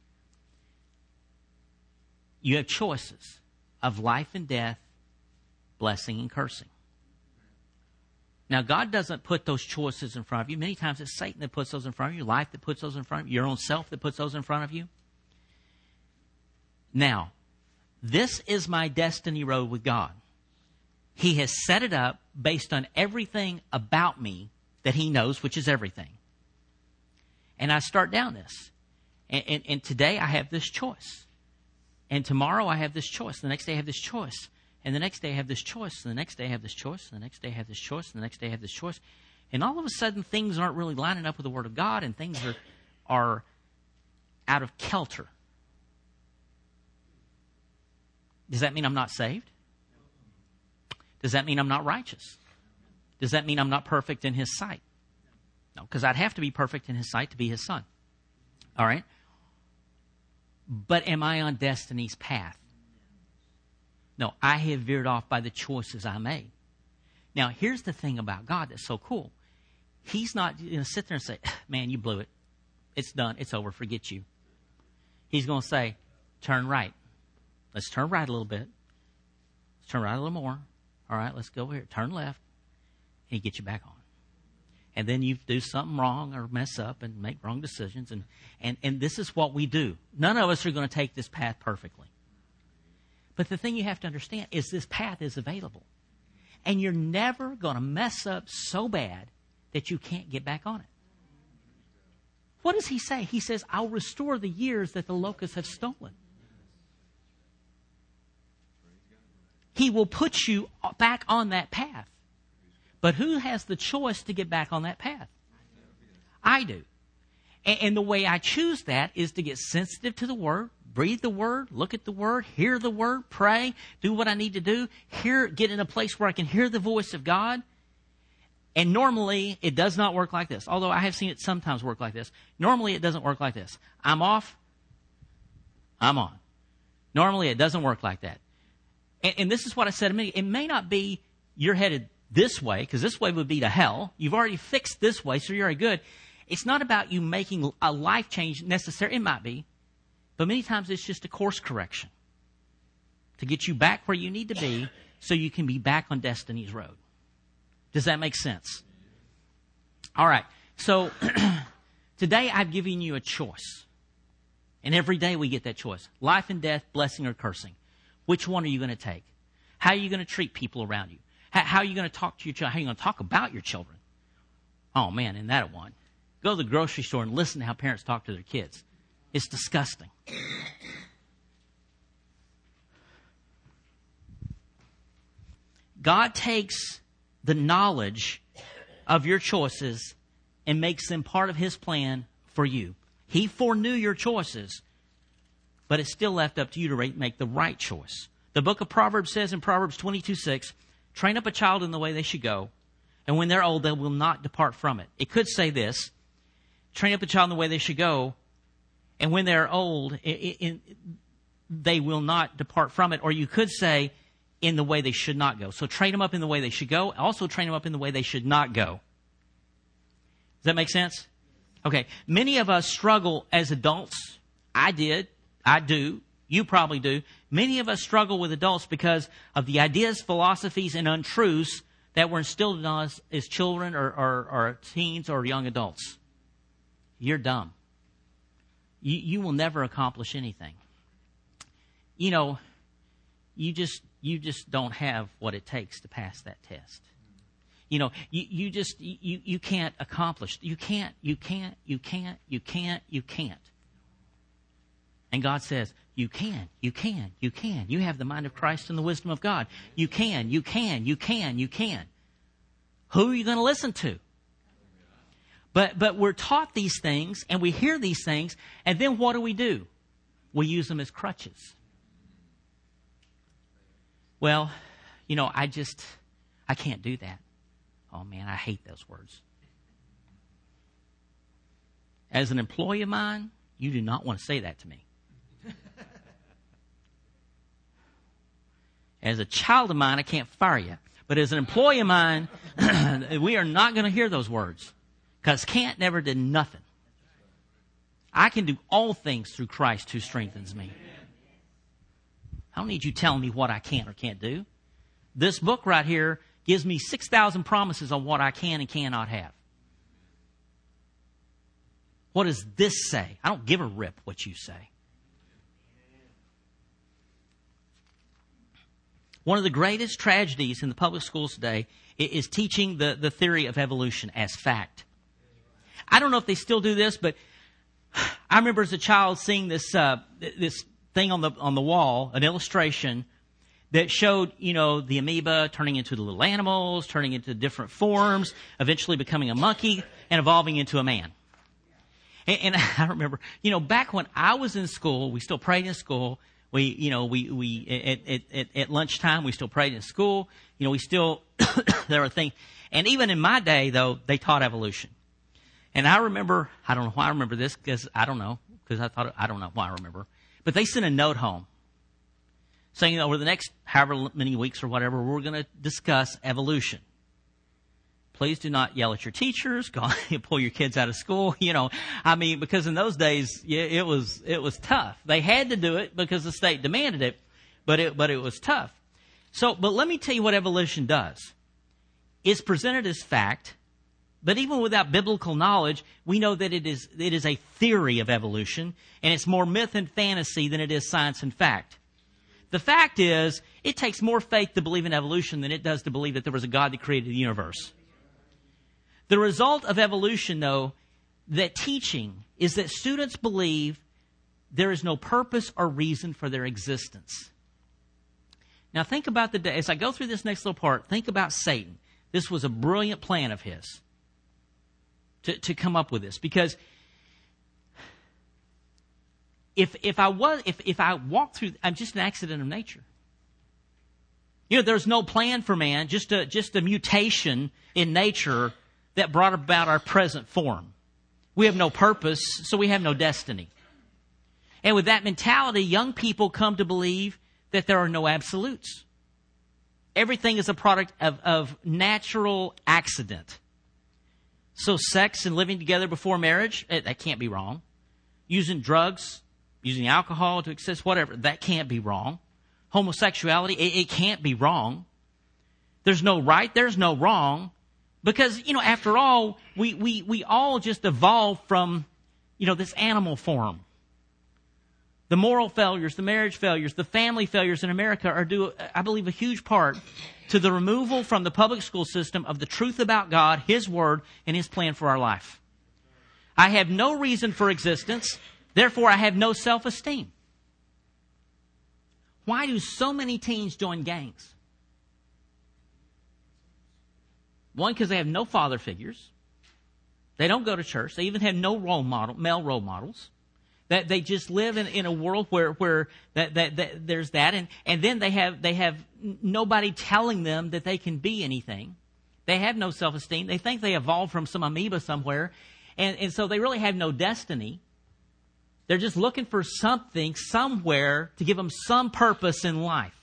Speaker 1: You have choices of life and death, blessing and cursing. Now, God doesn't put those choices in front of you. Many times it's Satan that puts those in front of you, life that puts those in front of you, your own self that puts those in front of you. Now, this is my destiny road with God. He has set it up based on everything about me that He knows, which is everything. And I start down this. And, and, and today I have this choice. And tomorrow I have this choice. The next day I have this choice. And the next day I have this choice. And the next day I have this choice. And the next day I have this choice. And the next day I have this choice. And all of a sudden things aren't really lining up with the Word of God, and things are, are out of kilter. Does that mean I'm not saved? Does that mean I'm not righteous? Does that mean I'm not perfect in His sight? No, because I'd have to be perfect in His sight to be His son. All right? But am I on destiny's path? No, I have veered off by the choices I made. Now, here's the thing about God that's so cool. He's not going to sit there and say, man, you blew it. It's done. It's over. Forget you. He's going to say, turn right. Let's turn right a little bit. Let's turn right a little more. All right, let's go over here. Turn left. And He gets you back on. And then you do something wrong or mess up and make wrong decisions. And, and, and this is what we do. None of us are going to take this path perfectly. But the thing you have to understand is this path is available. And you're never going to mess up so bad that you can't get back on it. What does he say? He says, I'll restore the years that the locusts have stolen. He will put you back on that path. But who has the choice to get back on that path? I do. And, and the way I choose that is to get sensitive to the Word, read the Word, look at the Word, hear the Word, pray, do what I need to do, hear, get in a place where I can hear the voice of God. And normally, it does not work like this. Although I have seen it sometimes work like this. Normally, it doesn't work like this. I'm off, I'm on. Normally, it doesn't work like that. And, and this is what I said a minute. It may not be you're headed this way, because this way would be to hell. You've already fixed this way, so you're already good. It's not about you making a life change necessary. It might be. But many times, it's just a course correction to get you back where you need to be so you can be back on destiny's road. Does that make sense? All right. So today I've given you a choice. And every day we get that choice. Life and death, blessing or cursing. Which one are you going to take? How are you going to treat people around you? How, how are you going to talk to your children? How are you going to talk about your children? Oh, man, isn't that a one? Go to the grocery store and listen to how parents talk to their kids. It's disgusting. God takes the knowledge of your choices and makes them part of His plan for you. He foreknew your choices, but it's still left up to you to make the right choice. The book of Proverbs says in Proverbs twenty-two six, train up a child in the way they should go, and when they're old, they will not depart from it. It could say this, train up a child in the way they should go, and when they're old, it, it, it, they will not depart from it. Or you could say, in the way they should not go. So train them up in the way they should go. Also train them up in the way they should not go. Does that make sense? Okay. Many of us struggle as adults. I did. I do. You probably do. Many of us struggle with adults because of the ideas, philosophies, and untruths that were instilled in us as children or, or, or teens or young adults. You're dumb. You, you will never accomplish anything. You know, you just... You just don't have what it takes to pass that test. You know, you, you just, you, you can't accomplish. You can't, you can't, you can't, you can't, you can't. And God says, you can, you can, you can. You have the mind of Christ and the wisdom of God. You can, you can, you can, you can. Who are you going to listen to? But, but we're taught these things and we hear these things, and then what do we do? We use them as crutches. Well, you know, I just, I can't do that. Oh, man, I hate those words. As an employee of mine, you do not want to say that to me. As a child of mine, I can't fire you. But as an employee of mine, we are not going to hear those words. Because can't never did nothing. I can do all things through Christ who strengthens me. I don't need you telling me what I can or can't do. This book right here gives me six thousand promises on what I can and cannot have. What does this say? I don't give a rip what you say. One of the greatest tragedies in the public schools today is teaching the, the theory of evolution as fact. I don't know if they still do this, but I remember as a child seeing this uh, this thing on the on the wall, an illustration that showed, you know, the amoeba turning into the little animals, turning into different forms, eventually becoming a monkey and evolving into a man. And, and I remember, you know, back when I was in school, we still prayed in school. We, you know, we we at at, at lunchtime we still prayed in school. You know, we still there were things, and even in my day though, they taught evolution. And I remember, I don't know why I remember this because I don't know because I thought I don't know why I remember. But they sent a note home saying over the next however many weeks or whatever, we're going to discuss evolution. Please do not yell at your teachers. Go pull your kids out of school. You know, I mean, because in those days, yeah, it was it was tough. They had to do it because the state demanded it, but it but it was tough. So, but let me tell you what evolution does. It's presented as fact, But even without biblical knowledge, we know that it is, it is a theory of evolution, and it's more myth and fantasy than it is science and fact. The fact is, it takes more faith to believe in evolution than it does to believe that there was a God that created the universe. The result of evolution, though, that teaching is that students believe there is no purpose or reason for their existence. Now think about the day, as I go through this next little part, think about Satan. This was a brilliant plan of his to, to come up with this. Because if if I was if, if I walked through, I'm just an accident of nature. You know, there's no plan for man, just a just a mutation in nature that brought about our present form. We have no purpose, so we have no destiny. And with that mentality, young people come to believe that there are no absolutes. Everything is a product of, of natural accident. So sex and living together before marriage, that can't be wrong. Using drugs, using alcohol to excess, whatever, that can't be wrong. Homosexuality, it, it can't be wrong. There's no right, there's no wrong. Because, you know, after all, we, we, we all just evolved from, you know, this animal form. The moral failures, the marriage failures, the family failures in America are due, I believe, a huge part to the removal from the public school system of the truth about God, His Word, and His plan for our life. I have no reason for existence, therefore I have no self-esteem. Why do so many teens join gangs? One, because they have no father figures. They don't go to church. They even have no role model, male role models. That they just live in, in a world where where that, that, that there's that, and, and then they have they have nobody telling them that they can be anything. They have no self-esteem. They think they evolved from some amoeba somewhere, and, and so they really have no destiny. They're just looking for something somewhere to give them some purpose in life.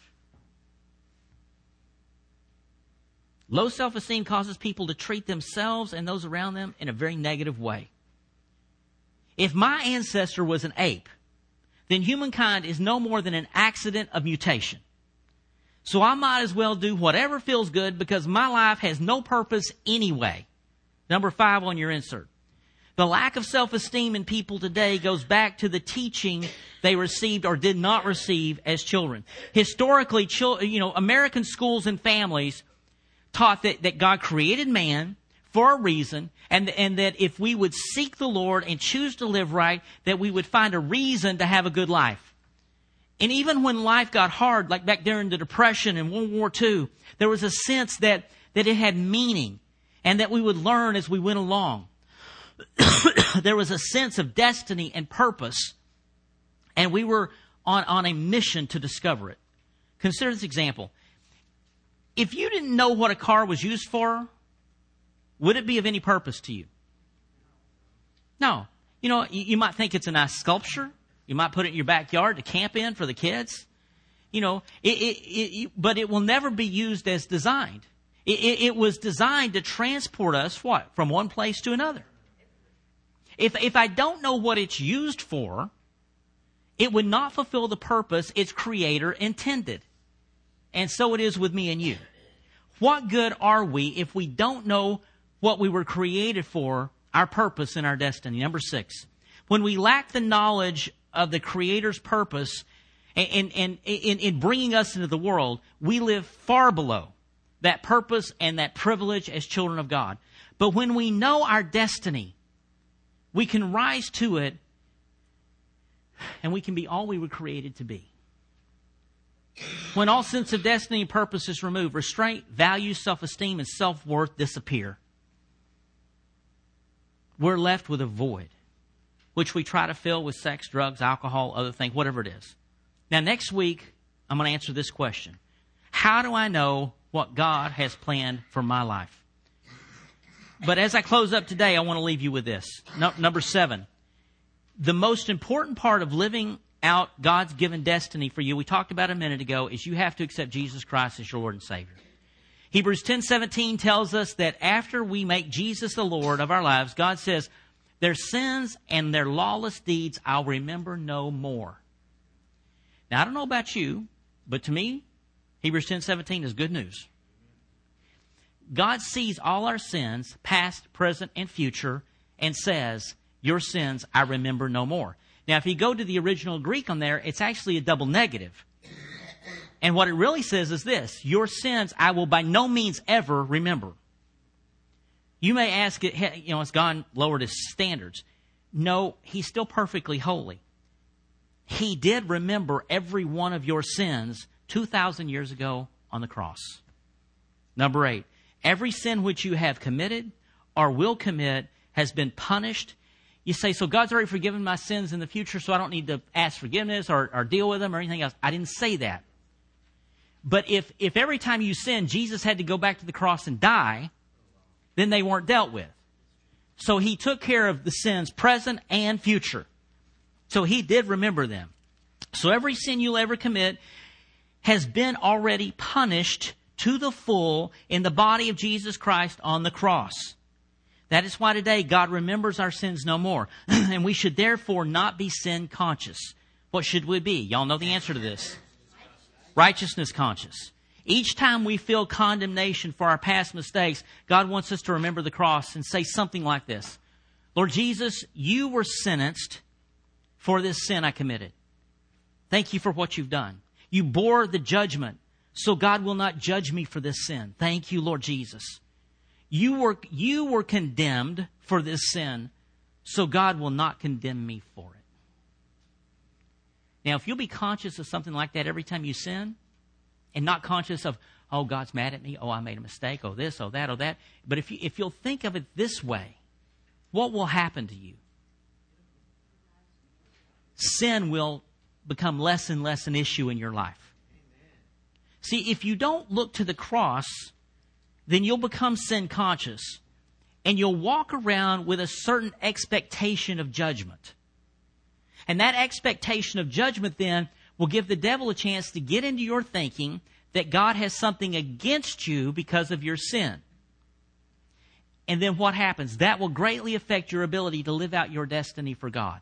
Speaker 1: Low self-esteem causes people to treat themselves and those around them in a very negative way. If my ancestor was an ape, then humankind is no more than an accident of mutation. So I might as well do whatever feels good because my life has no purpose anyway. Number five on your insert. The lack of self-esteem in people today goes back to the teaching they received or did not receive as children. Historically, you know, American schools and families taught that, that God created man for a reason, and, and that if we would seek the Lord and choose to live right, that we would find a reason to have a good life. And even when life got hard, like back during the Depression and World War Two, there was a sense that, that it had meaning and that we would learn as we went along. There was a sense of destiny and purpose, and we were on, on a mission to discover it. Consider this example. If you didn't know what a car was used for, would it be of any purpose to you? No. You know, you, you might think it's a nice sculpture. You might put it in your backyard to camp in for the kids. You know, it, it, it, but it will never be used as designed. It, it, it was designed to transport us, what? From one place to another. If, if I don't know what it's used for, it would not fulfill the purpose its creator intended. And so it is with me and you. What good are we if we don't know what we were created for, our purpose and our destiny? Number six, when we lack the knowledge of the Creator's purpose and in in, in bringing us into the world, we live far below that purpose and that privilege as children of God. But when we know our destiny, we can rise to it and we can be all we were created to be. When all sense of destiny and purpose is removed, restraint, value, self-esteem, and self-worth disappear. We're left with a void, which we try to fill with sex, drugs, alcohol, other things, whatever it is. Now, next week, I'm going to answer this question. How do I know what God has planned for my life? But as I close up today, I want to leave you with this. No, number seven, the most important part of living out God's given destiny for you, we talked about a minute ago, is you have to accept Jesus Christ as your Lord and Savior. Hebrews ten seventeen tells us that after we make Jesus the Lord of our lives, God says, their sins and their lawless deeds I'll remember no more. Now, I don't know about you, but to me, Hebrews ten seventeen is good news. God sees all our sins, past, present, and future, and says, your sins I remember no more. Now, if you go to the original Greek on there, it's actually a double negative. And what it really says is this: your sins I will by no means ever remember. You may ask, it, you know, has God lowered his standards? No, he's still perfectly holy. He did remember every one of your sins two thousand years ago on the cross. Number eight, every sin which you have committed or will commit has been punished. You say, so God's already forgiven my sins in the future, so I don't need to ask forgiveness or, or deal with them or anything else. I didn't say that. But if, if every time you sin, Jesus had to go back to the cross and die, then they weren't dealt with. So he took care of the sins present and future. So he did remember them. So every sin you'll ever commit has been already punished to the full in the body of Jesus Christ on the cross. That is why today God remembers our sins no more. And we should therefore not be sin conscious. What should we be? Y'all know the answer to this. Righteousness conscious. Each time we feel condemnation for our past mistakes, God wants us to remember the cross and say something like this: Lord Jesus, you were sentenced for this sin I committed. Thank you for what you've done. You bore the judgment, so God will not judge me for this sin. Thank you, Lord Jesus. You were, you were condemned for this sin, so God will not condemn me for it. Now, if you'll be conscious of something like that every time you sin, and not conscious of, oh, God's mad at me, oh, I made a mistake, oh, this, oh, that, oh, that. But if, you, if you'll think of it this way, what will happen to you? Sin will become less and less an issue in your life. See, if you don't look to the cross, then you'll become sin conscious, and you'll walk around with a certain expectation of judgment. And that expectation of judgment then will give the devil a chance to get into your thinking that God has something against you because of your sin. And then what happens? That will greatly affect your ability to live out your destiny for God.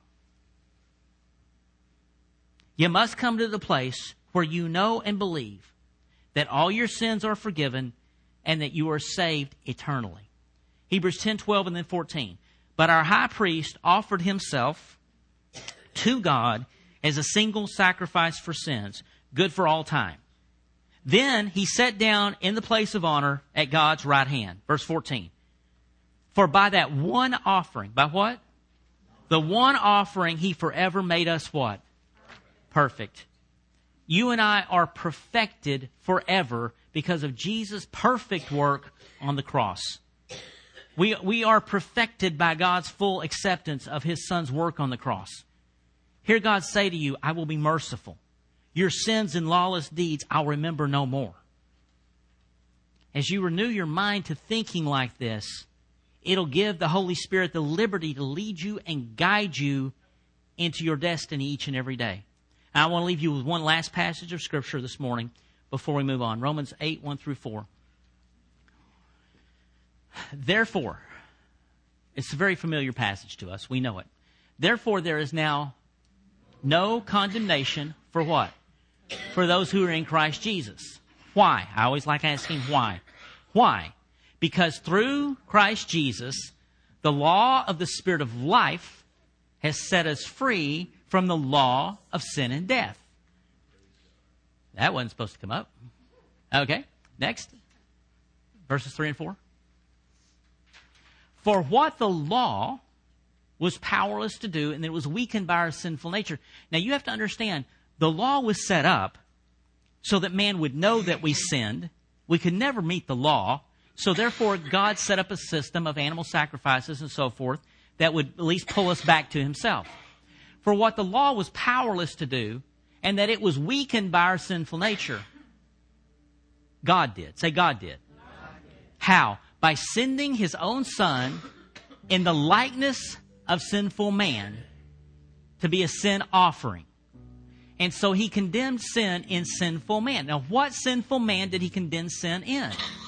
Speaker 1: You must come to the place where you know and believe that all your sins are forgiven and that you are saved eternally. Hebrews ten, twelve, and then fourteen. But our high priest offered himself to God as a single sacrifice for sins, good for all time. Then he sat down in the place of honor at God's right hand. Verse fourteen. For by that one offering, by what? The one offering he forever made us what? Perfect. You and I are perfected forever because of Jesus' perfect work on the cross. We, we are perfected by God's full acceptance of his Son's work on the cross. Hear God say to you, I will be merciful. Your sins and lawless deeds I'll remember no more. As you renew your mind to thinking like this, it'll give the Holy Spirit the liberty to lead you and guide you into your destiny each and every day. I want to leave you with one last passage of Scripture this morning before we move on. Romans eight, one through four. Therefore, it's a very familiar passage to us. We know it. Therefore, there is now no condemnation for what? For those who are in Christ Jesus. Why? I always like asking why. Why? Because through Christ Jesus, the law of the Spirit of life has set us free from the law of sin and death. That wasn't supposed to come up. Okay, next. Verses three and four. For what the law was powerless to do, and it was weakened by our sinful nature. Now you have to understand, the law was set up so that man would know that we sinned. We could never meet the law. So therefore, God set up a system of animal sacrifices and so forth that would at least pull us back to himself. For what the law was powerless to do, and that it was weakened by our sinful nature, God did. Say, God did. God did. How? By sending his own Son in the likeness of sinful man to be a sin offering. And so he condemned sin in sinful man. Now, what sinful man did he condemn sin in?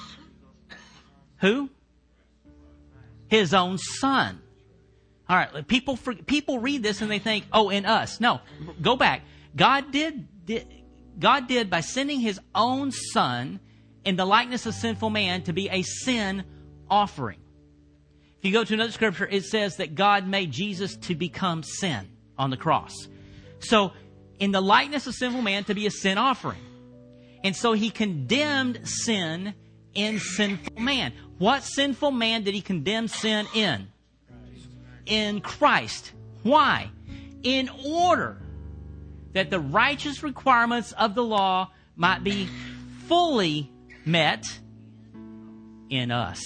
Speaker 1: Who? His own Son. All right, people people read this and they think, oh, in us. No, go back. God did, did God did by sending his own Son in the likeness of sinful man to be a sin offering. If you go to another scripture, it says that God made Jesus to become sin on the cross. So, in the likeness of sinful man to be a sin offering. And so he condemned sin in sinful man. What sinful man did he condemn sin in? In Christ. Why? In order that the righteous requirements of the law might be fully met in us.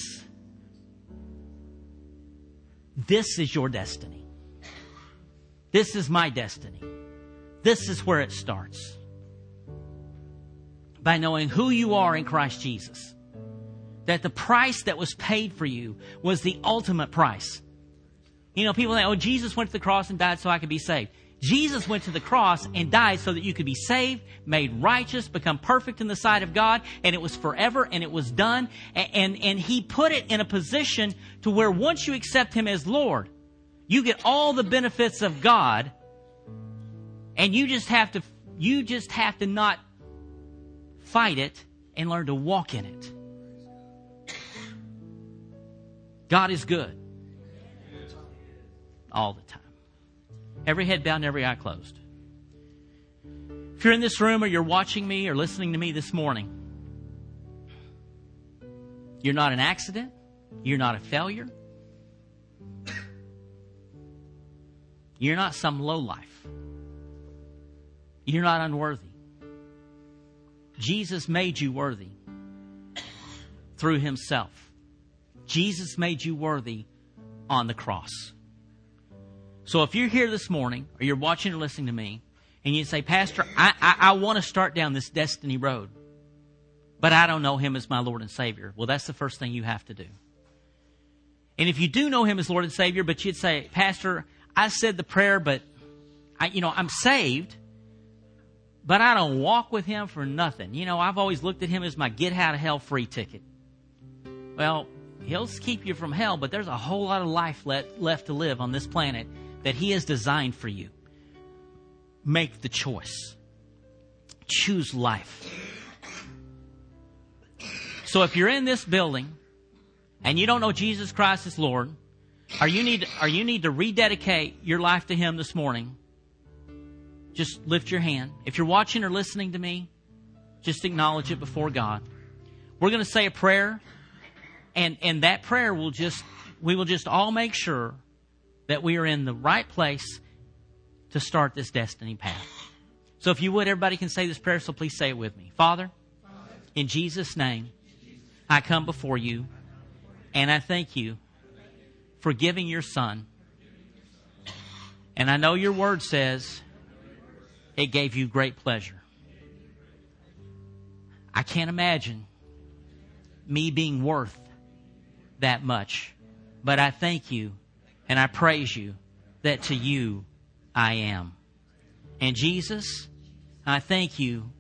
Speaker 1: This is your destiny. This is my destiny. This is where it starts. By knowing who you are in Christ Jesus. That the price that was paid for you was the ultimate price. You know, people think, oh, Jesus went to the cross and died so I could be saved. Jesus went to the cross and died so that you could be saved, made righteous, become perfect in the sight of God, and it was forever, and it was done. And, and, and He put it in a position to where once you accept Him as Lord, you get all the benefits of God, and you just have to, you just have to not fight it and learn to walk in it. God is good. All the time. Every head bowed and every eye closed. If you're in this room or you're watching me or listening to me this morning, you're not an accident. You're not a failure. You're not some lowlife. You're not unworthy. Jesus made you worthy through Himself. Jesus made you worthy on the cross. So if you're here this morning, or you're watching or listening to me, and you say, Pastor, I, I, I want to start down this destiny road, but I don't know Him as my Lord and Savior. Well, that's the first thing you have to do. And if you do know Him as Lord and Savior, but you'd say, Pastor, I said the prayer, but I, you know, I'm saved, but I don't walk with Him for nothing. You know, I've always looked at Him as my get out of hell free ticket. Well, He'll keep you from hell, but there's a whole lot of life left, left to live on this planet that He has designed for you. Make the choice. Choose life. So if you're in this building and you don't know Jesus Christ as Lord, or you need, or you need to rededicate your life to Him this morning, just lift your hand. If you're watching or listening to me, just acknowledge it before God. We're going to say a prayer, and, and that prayer will just, we will just all make sure that we are in the right place to start this destiny path. So if you would, everybody can say this prayer, so please say it with me. Father, in Jesus' name, I come before you, and I thank you for giving your Son. And I know your word says it gave you great pleasure. I can't imagine me being worth that much, but I thank you and I praise you that to you I am. And Jesus, I thank you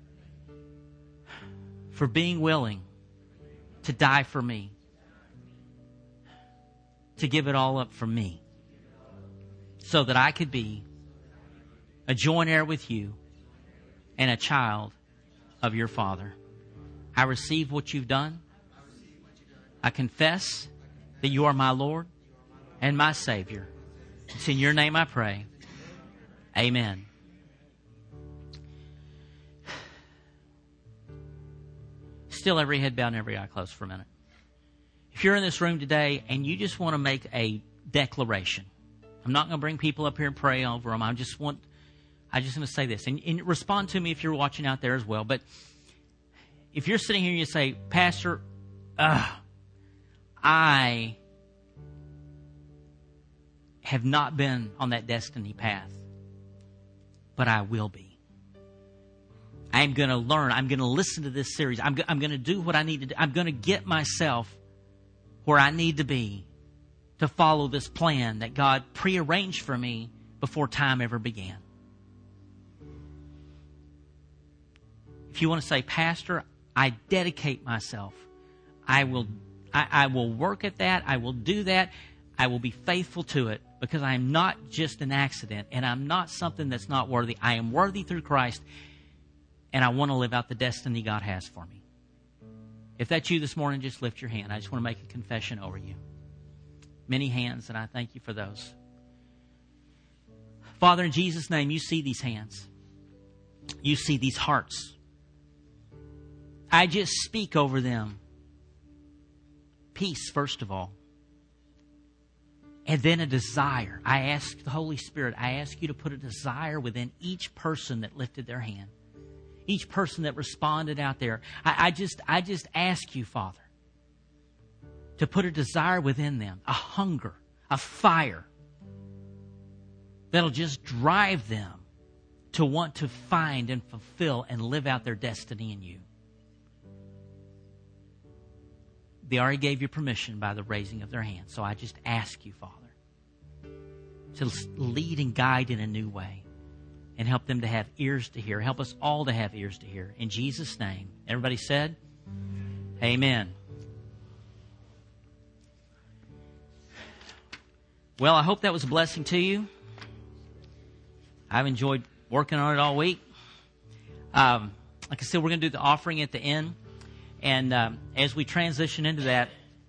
Speaker 1: for being willing to die for me, to give it all up for me, so that I could be a joint heir with you and a child of your Father. I receive what you've done. I confess that you are my Lord and my Savior. It's in your name I pray. Amen. Still every head bowed and every eye closed for a minute. If you're in this room today and you just want to make a declaration, I'm not going to bring people up here and pray over them. I just want, I just want to say this. And, and respond to me if you're watching out there as well. But if you're sitting here and you say, Pastor, uh, I have not been on that destiny path, but I will be. I'm going to learn. I'm going to listen to this series. I'm, go- I'm going to do what I need to do. I'm going to get myself where I need to be to follow this plan that God prearranged for me before time ever began. If you want to say, Pastor, I dedicate myself. I will, I, I will work at that. I will do that. I will be faithful to it because I am not just an accident and I'm not something that's not worthy. I am worthy through Christ, and I want to live out the destiny God has for me. If that's you this morning, just lift your hand. I just want to make a confession over you. Many hands, and I thank you for those. Father, in Jesus' name, you see these hands. You see these hearts. I just speak over them. Peace, first of all. And then a desire. I ask the Holy Spirit, I ask you to put a desire within each person that lifted their hand. Each person that responded out there. I, I just I just ask you, Father, to put a desire within them, a hunger, a fire that'll just drive them to want to find and fulfill and live out their destiny in you. They already gave you permission by the raising of their hands. So I just ask you, Father, to lead and guide in a new way and help them to have ears to hear. Help us all to have ears to hear. In Jesus' name. Everybody said? Amen. Well, I hope that was a blessing to you. I've enjoyed working on it all week. Um, like I said, we're going to do the offering at the end. And um, as we transition into that,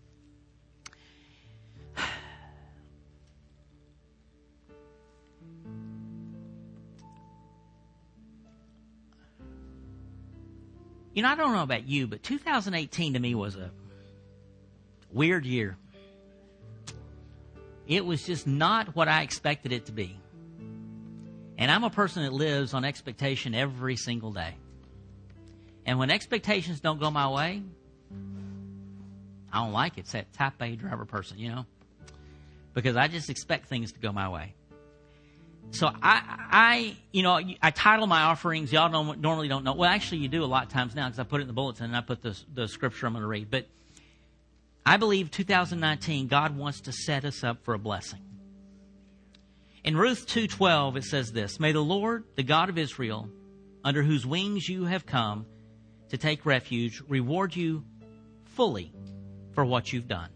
Speaker 1: you know, I don't know about you, but two thousand eighteen to me was a weird year. It was just not what I expected it to be. And I'm a person that lives on expectation every single day. And when expectations don't go my way, I don't like it. It's that type A driver person, you know, because I just expect things to go my way. So I, I, you know, I title my offerings. Y'all don't, normally don't know. Well, actually, you do a lot of times now because I put it in the bulletin and I put the, the scripture I'm going to read. But I believe two thousand nineteen, God wants to set us up for a blessing. In Ruth two twelve, it says this: May the Lord, the God of Israel, under whose wings you have come to take refuge, reward you fully for what you've done.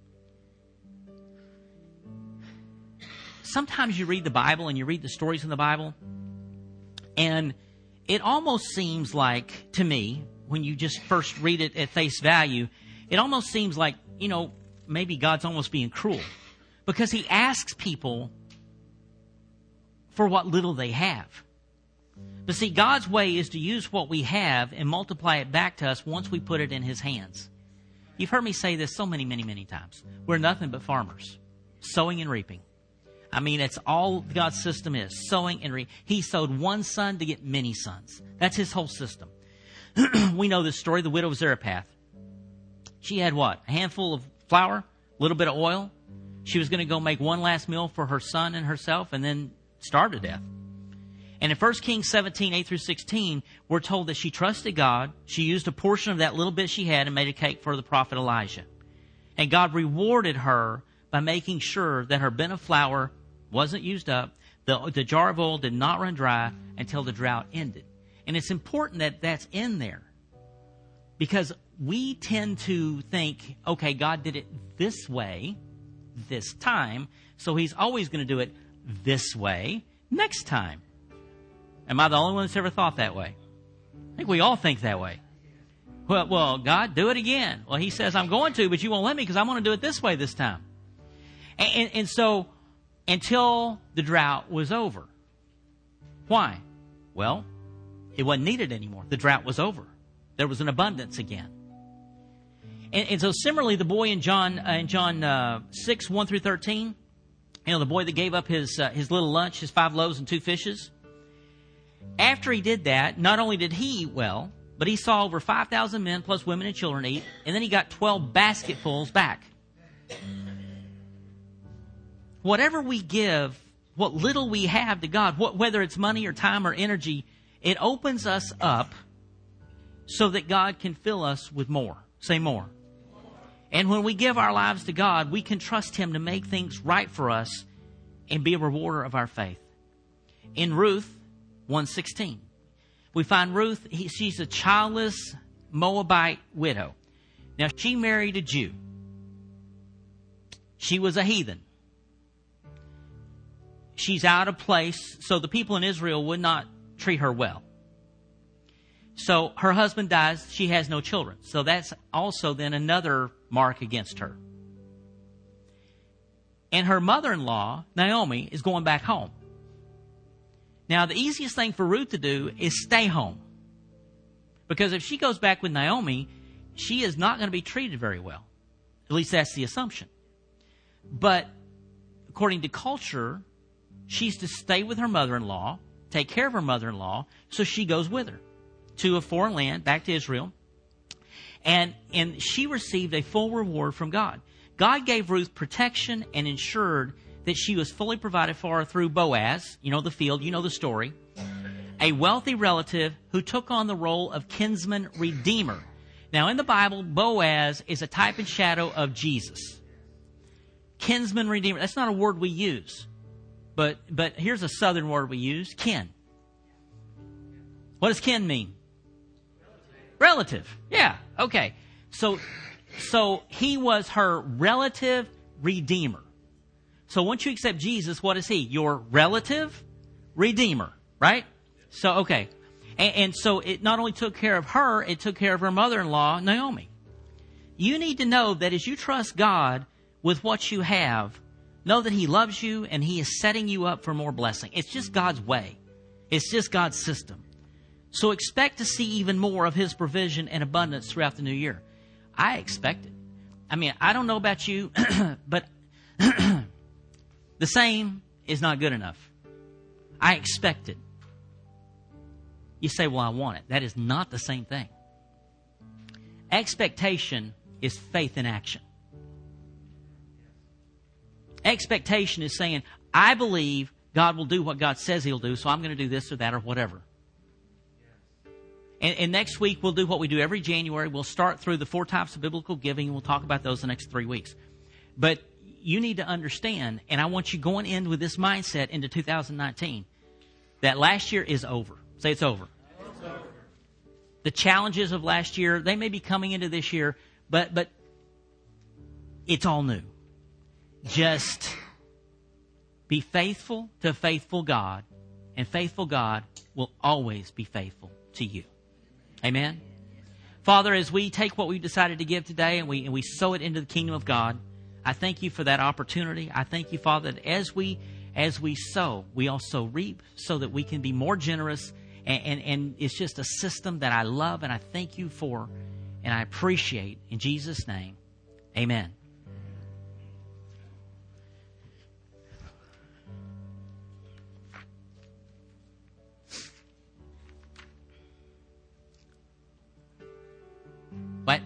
Speaker 1: Sometimes you read the Bible and you read the stories in the Bible, and it almost seems like, to me, when you just first read it at face value, it almost seems like, you know, maybe God's almost being cruel, because he asks people for what little they have. But see, God's way is to use what we have and multiply it back to us once we put it in his hands. You've heard me say this so many, many, many times. We're nothing but farmers, sowing and reaping. I mean, that's all God's system is, sowing and reaping. He sowed one son to get many sons. That's his whole system. We know this story, the widow of Zarephath. She had what? A handful of flour, a little bit of oil. She was going to go make one last meal for her son and herself and then starve to death. And in First Kings seventeen, eight through sixteen, we're told that she trusted God. She used a portion of that little bit she had and made a cake for the prophet Elijah. And God rewarded her by making sure that her bin of flour wasn't used up. The, the jar of oil did not run dry until the drought ended. And it's important that that's in there, because we tend to think, okay, God did it this way, this time, so he's always going to do it this way next time. Am I the only one that's ever thought that way? I think we all think that way. Well, well, God, do it again. Well, he says, I'm going to, but you won't let me because I'm going to do it this way this time. And, and, and so, until the drought was over. Why? Well, it wasn't needed anymore. The drought was over. There was an abundance again. And, and so, similarly, the boy in John uh, in John uh, six, one through thirteen, you know, the boy that gave up his uh, his little lunch, his five loaves and two fishes. After he did that, not only did he eat well, but he saw over five thousand men plus women and children eat, and then he got twelve basketfuls back. Whatever we give, what little we have to God, what, whether it's money or time or energy, it opens us up so that God can fill us with more. Say more. And when we give our lives to God, we can trust him to make things right for us and be a rewarder of our faith. In Ruth one sixteen, we find Ruth, he, she's a childless Moabite widow. Now, she married a Jew. She was a heathen. She's out of place, so the people in Israel would not treat her well. So her husband dies. She has no children. So that's also then another mark against her. And her mother-in-law, Naomi, is going back home. Now, the easiest thing for Ruth to do is stay home. Because if she goes back with Naomi, she is not going to be treated very well. At least that's the assumption. But according to culture, she's to stay with her mother-in-law, take care of her mother-in-law, so she goes with her to a foreign land, back to Israel. And, and she received a full reward from God. God gave Ruth protection and ensured that she was fully provided for through Boaz, you know the field, you know the story, a wealthy relative who took on the role of kinsman redeemer. Now, in the Bible, Boaz is a type and shadow of Jesus. Kinsman redeemer, that's not a word we use. But but here's a southern word we use, kin. What does kin mean? Relative. Relative. Yeah, okay. So, so he was her relative redeemer. So once you accept Jesus, what is he? Your relative redeemer, right? So, okay. And, and so it not only took care of her, it took care of her mother-in-law, Naomi. You need to know that as you trust God with what you have, know that he loves you and he is setting you up for more blessing. It's just God's way. It's just God's system. So expect to see even more of his provision and abundance throughout the new year. I expect it. I mean, I don't know about you, but the same is not good enough. I expect it. You say, well, I want it. That is not the same thing. Expectation is faith in action. Expectation is saying, I believe God will do what God says he'll do, so I'm going to do this or that or whatever. And, and next week, we'll do what we do every January. We'll start through the four types of biblical giving, and we'll talk about those the next three weeks. But you need to understand, and I want you going in with this mindset into two thousand nineteen, that last year is over. Say it's over. It's over. The challenges of last year, they may be coming into this year, but but it's all new. Just be faithful to a faithful God, and faithful God will always be faithful to you. Amen? Father, as we take what we've decided to give today and we, and we sow it into the kingdom of God, I thank you for that opportunity. I thank you, Father, that as we as we sow, we also reap so that we can be more generous. And, and, and it's just a system that I love and I thank you for and I appreciate. In Jesus' name, amen. What?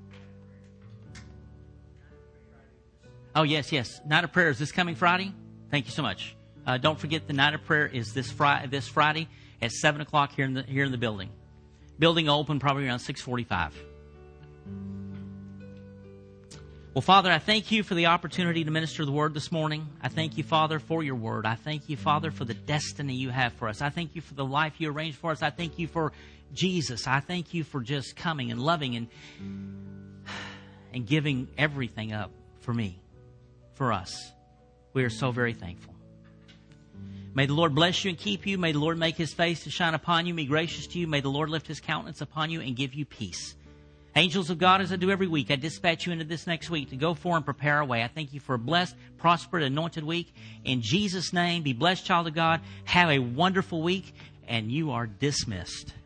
Speaker 1: Oh, yes, yes. Night of Prayer is this coming Friday. Thank you so much. Uh, don't forget the Night of Prayer is this Friday, this Friday at seven o'clock here in the here in the building. Building will open probably around six forty-five. Well, Father, I thank you for the opportunity to minister the Word this morning. I thank you, Father, for your Word. I thank you, Father, for the destiny you have for us. I thank you for the life you arranged for us. I thank you for Jesus. I thank you for just coming and loving and and giving everything up for me, for us. We are so very thankful. May the Lord bless you and keep you. May the Lord make his face to shine upon you, be gracious to you. May the Lord lift his countenance upon you and give you peace. Angels of God, as I do every week, I dispatch you into this next week to go for and prepare our way. I thank you for a blessed, prosperous, anointed week. In Jesus' name, be blessed, child of God. Have a wonderful week, and you are dismissed.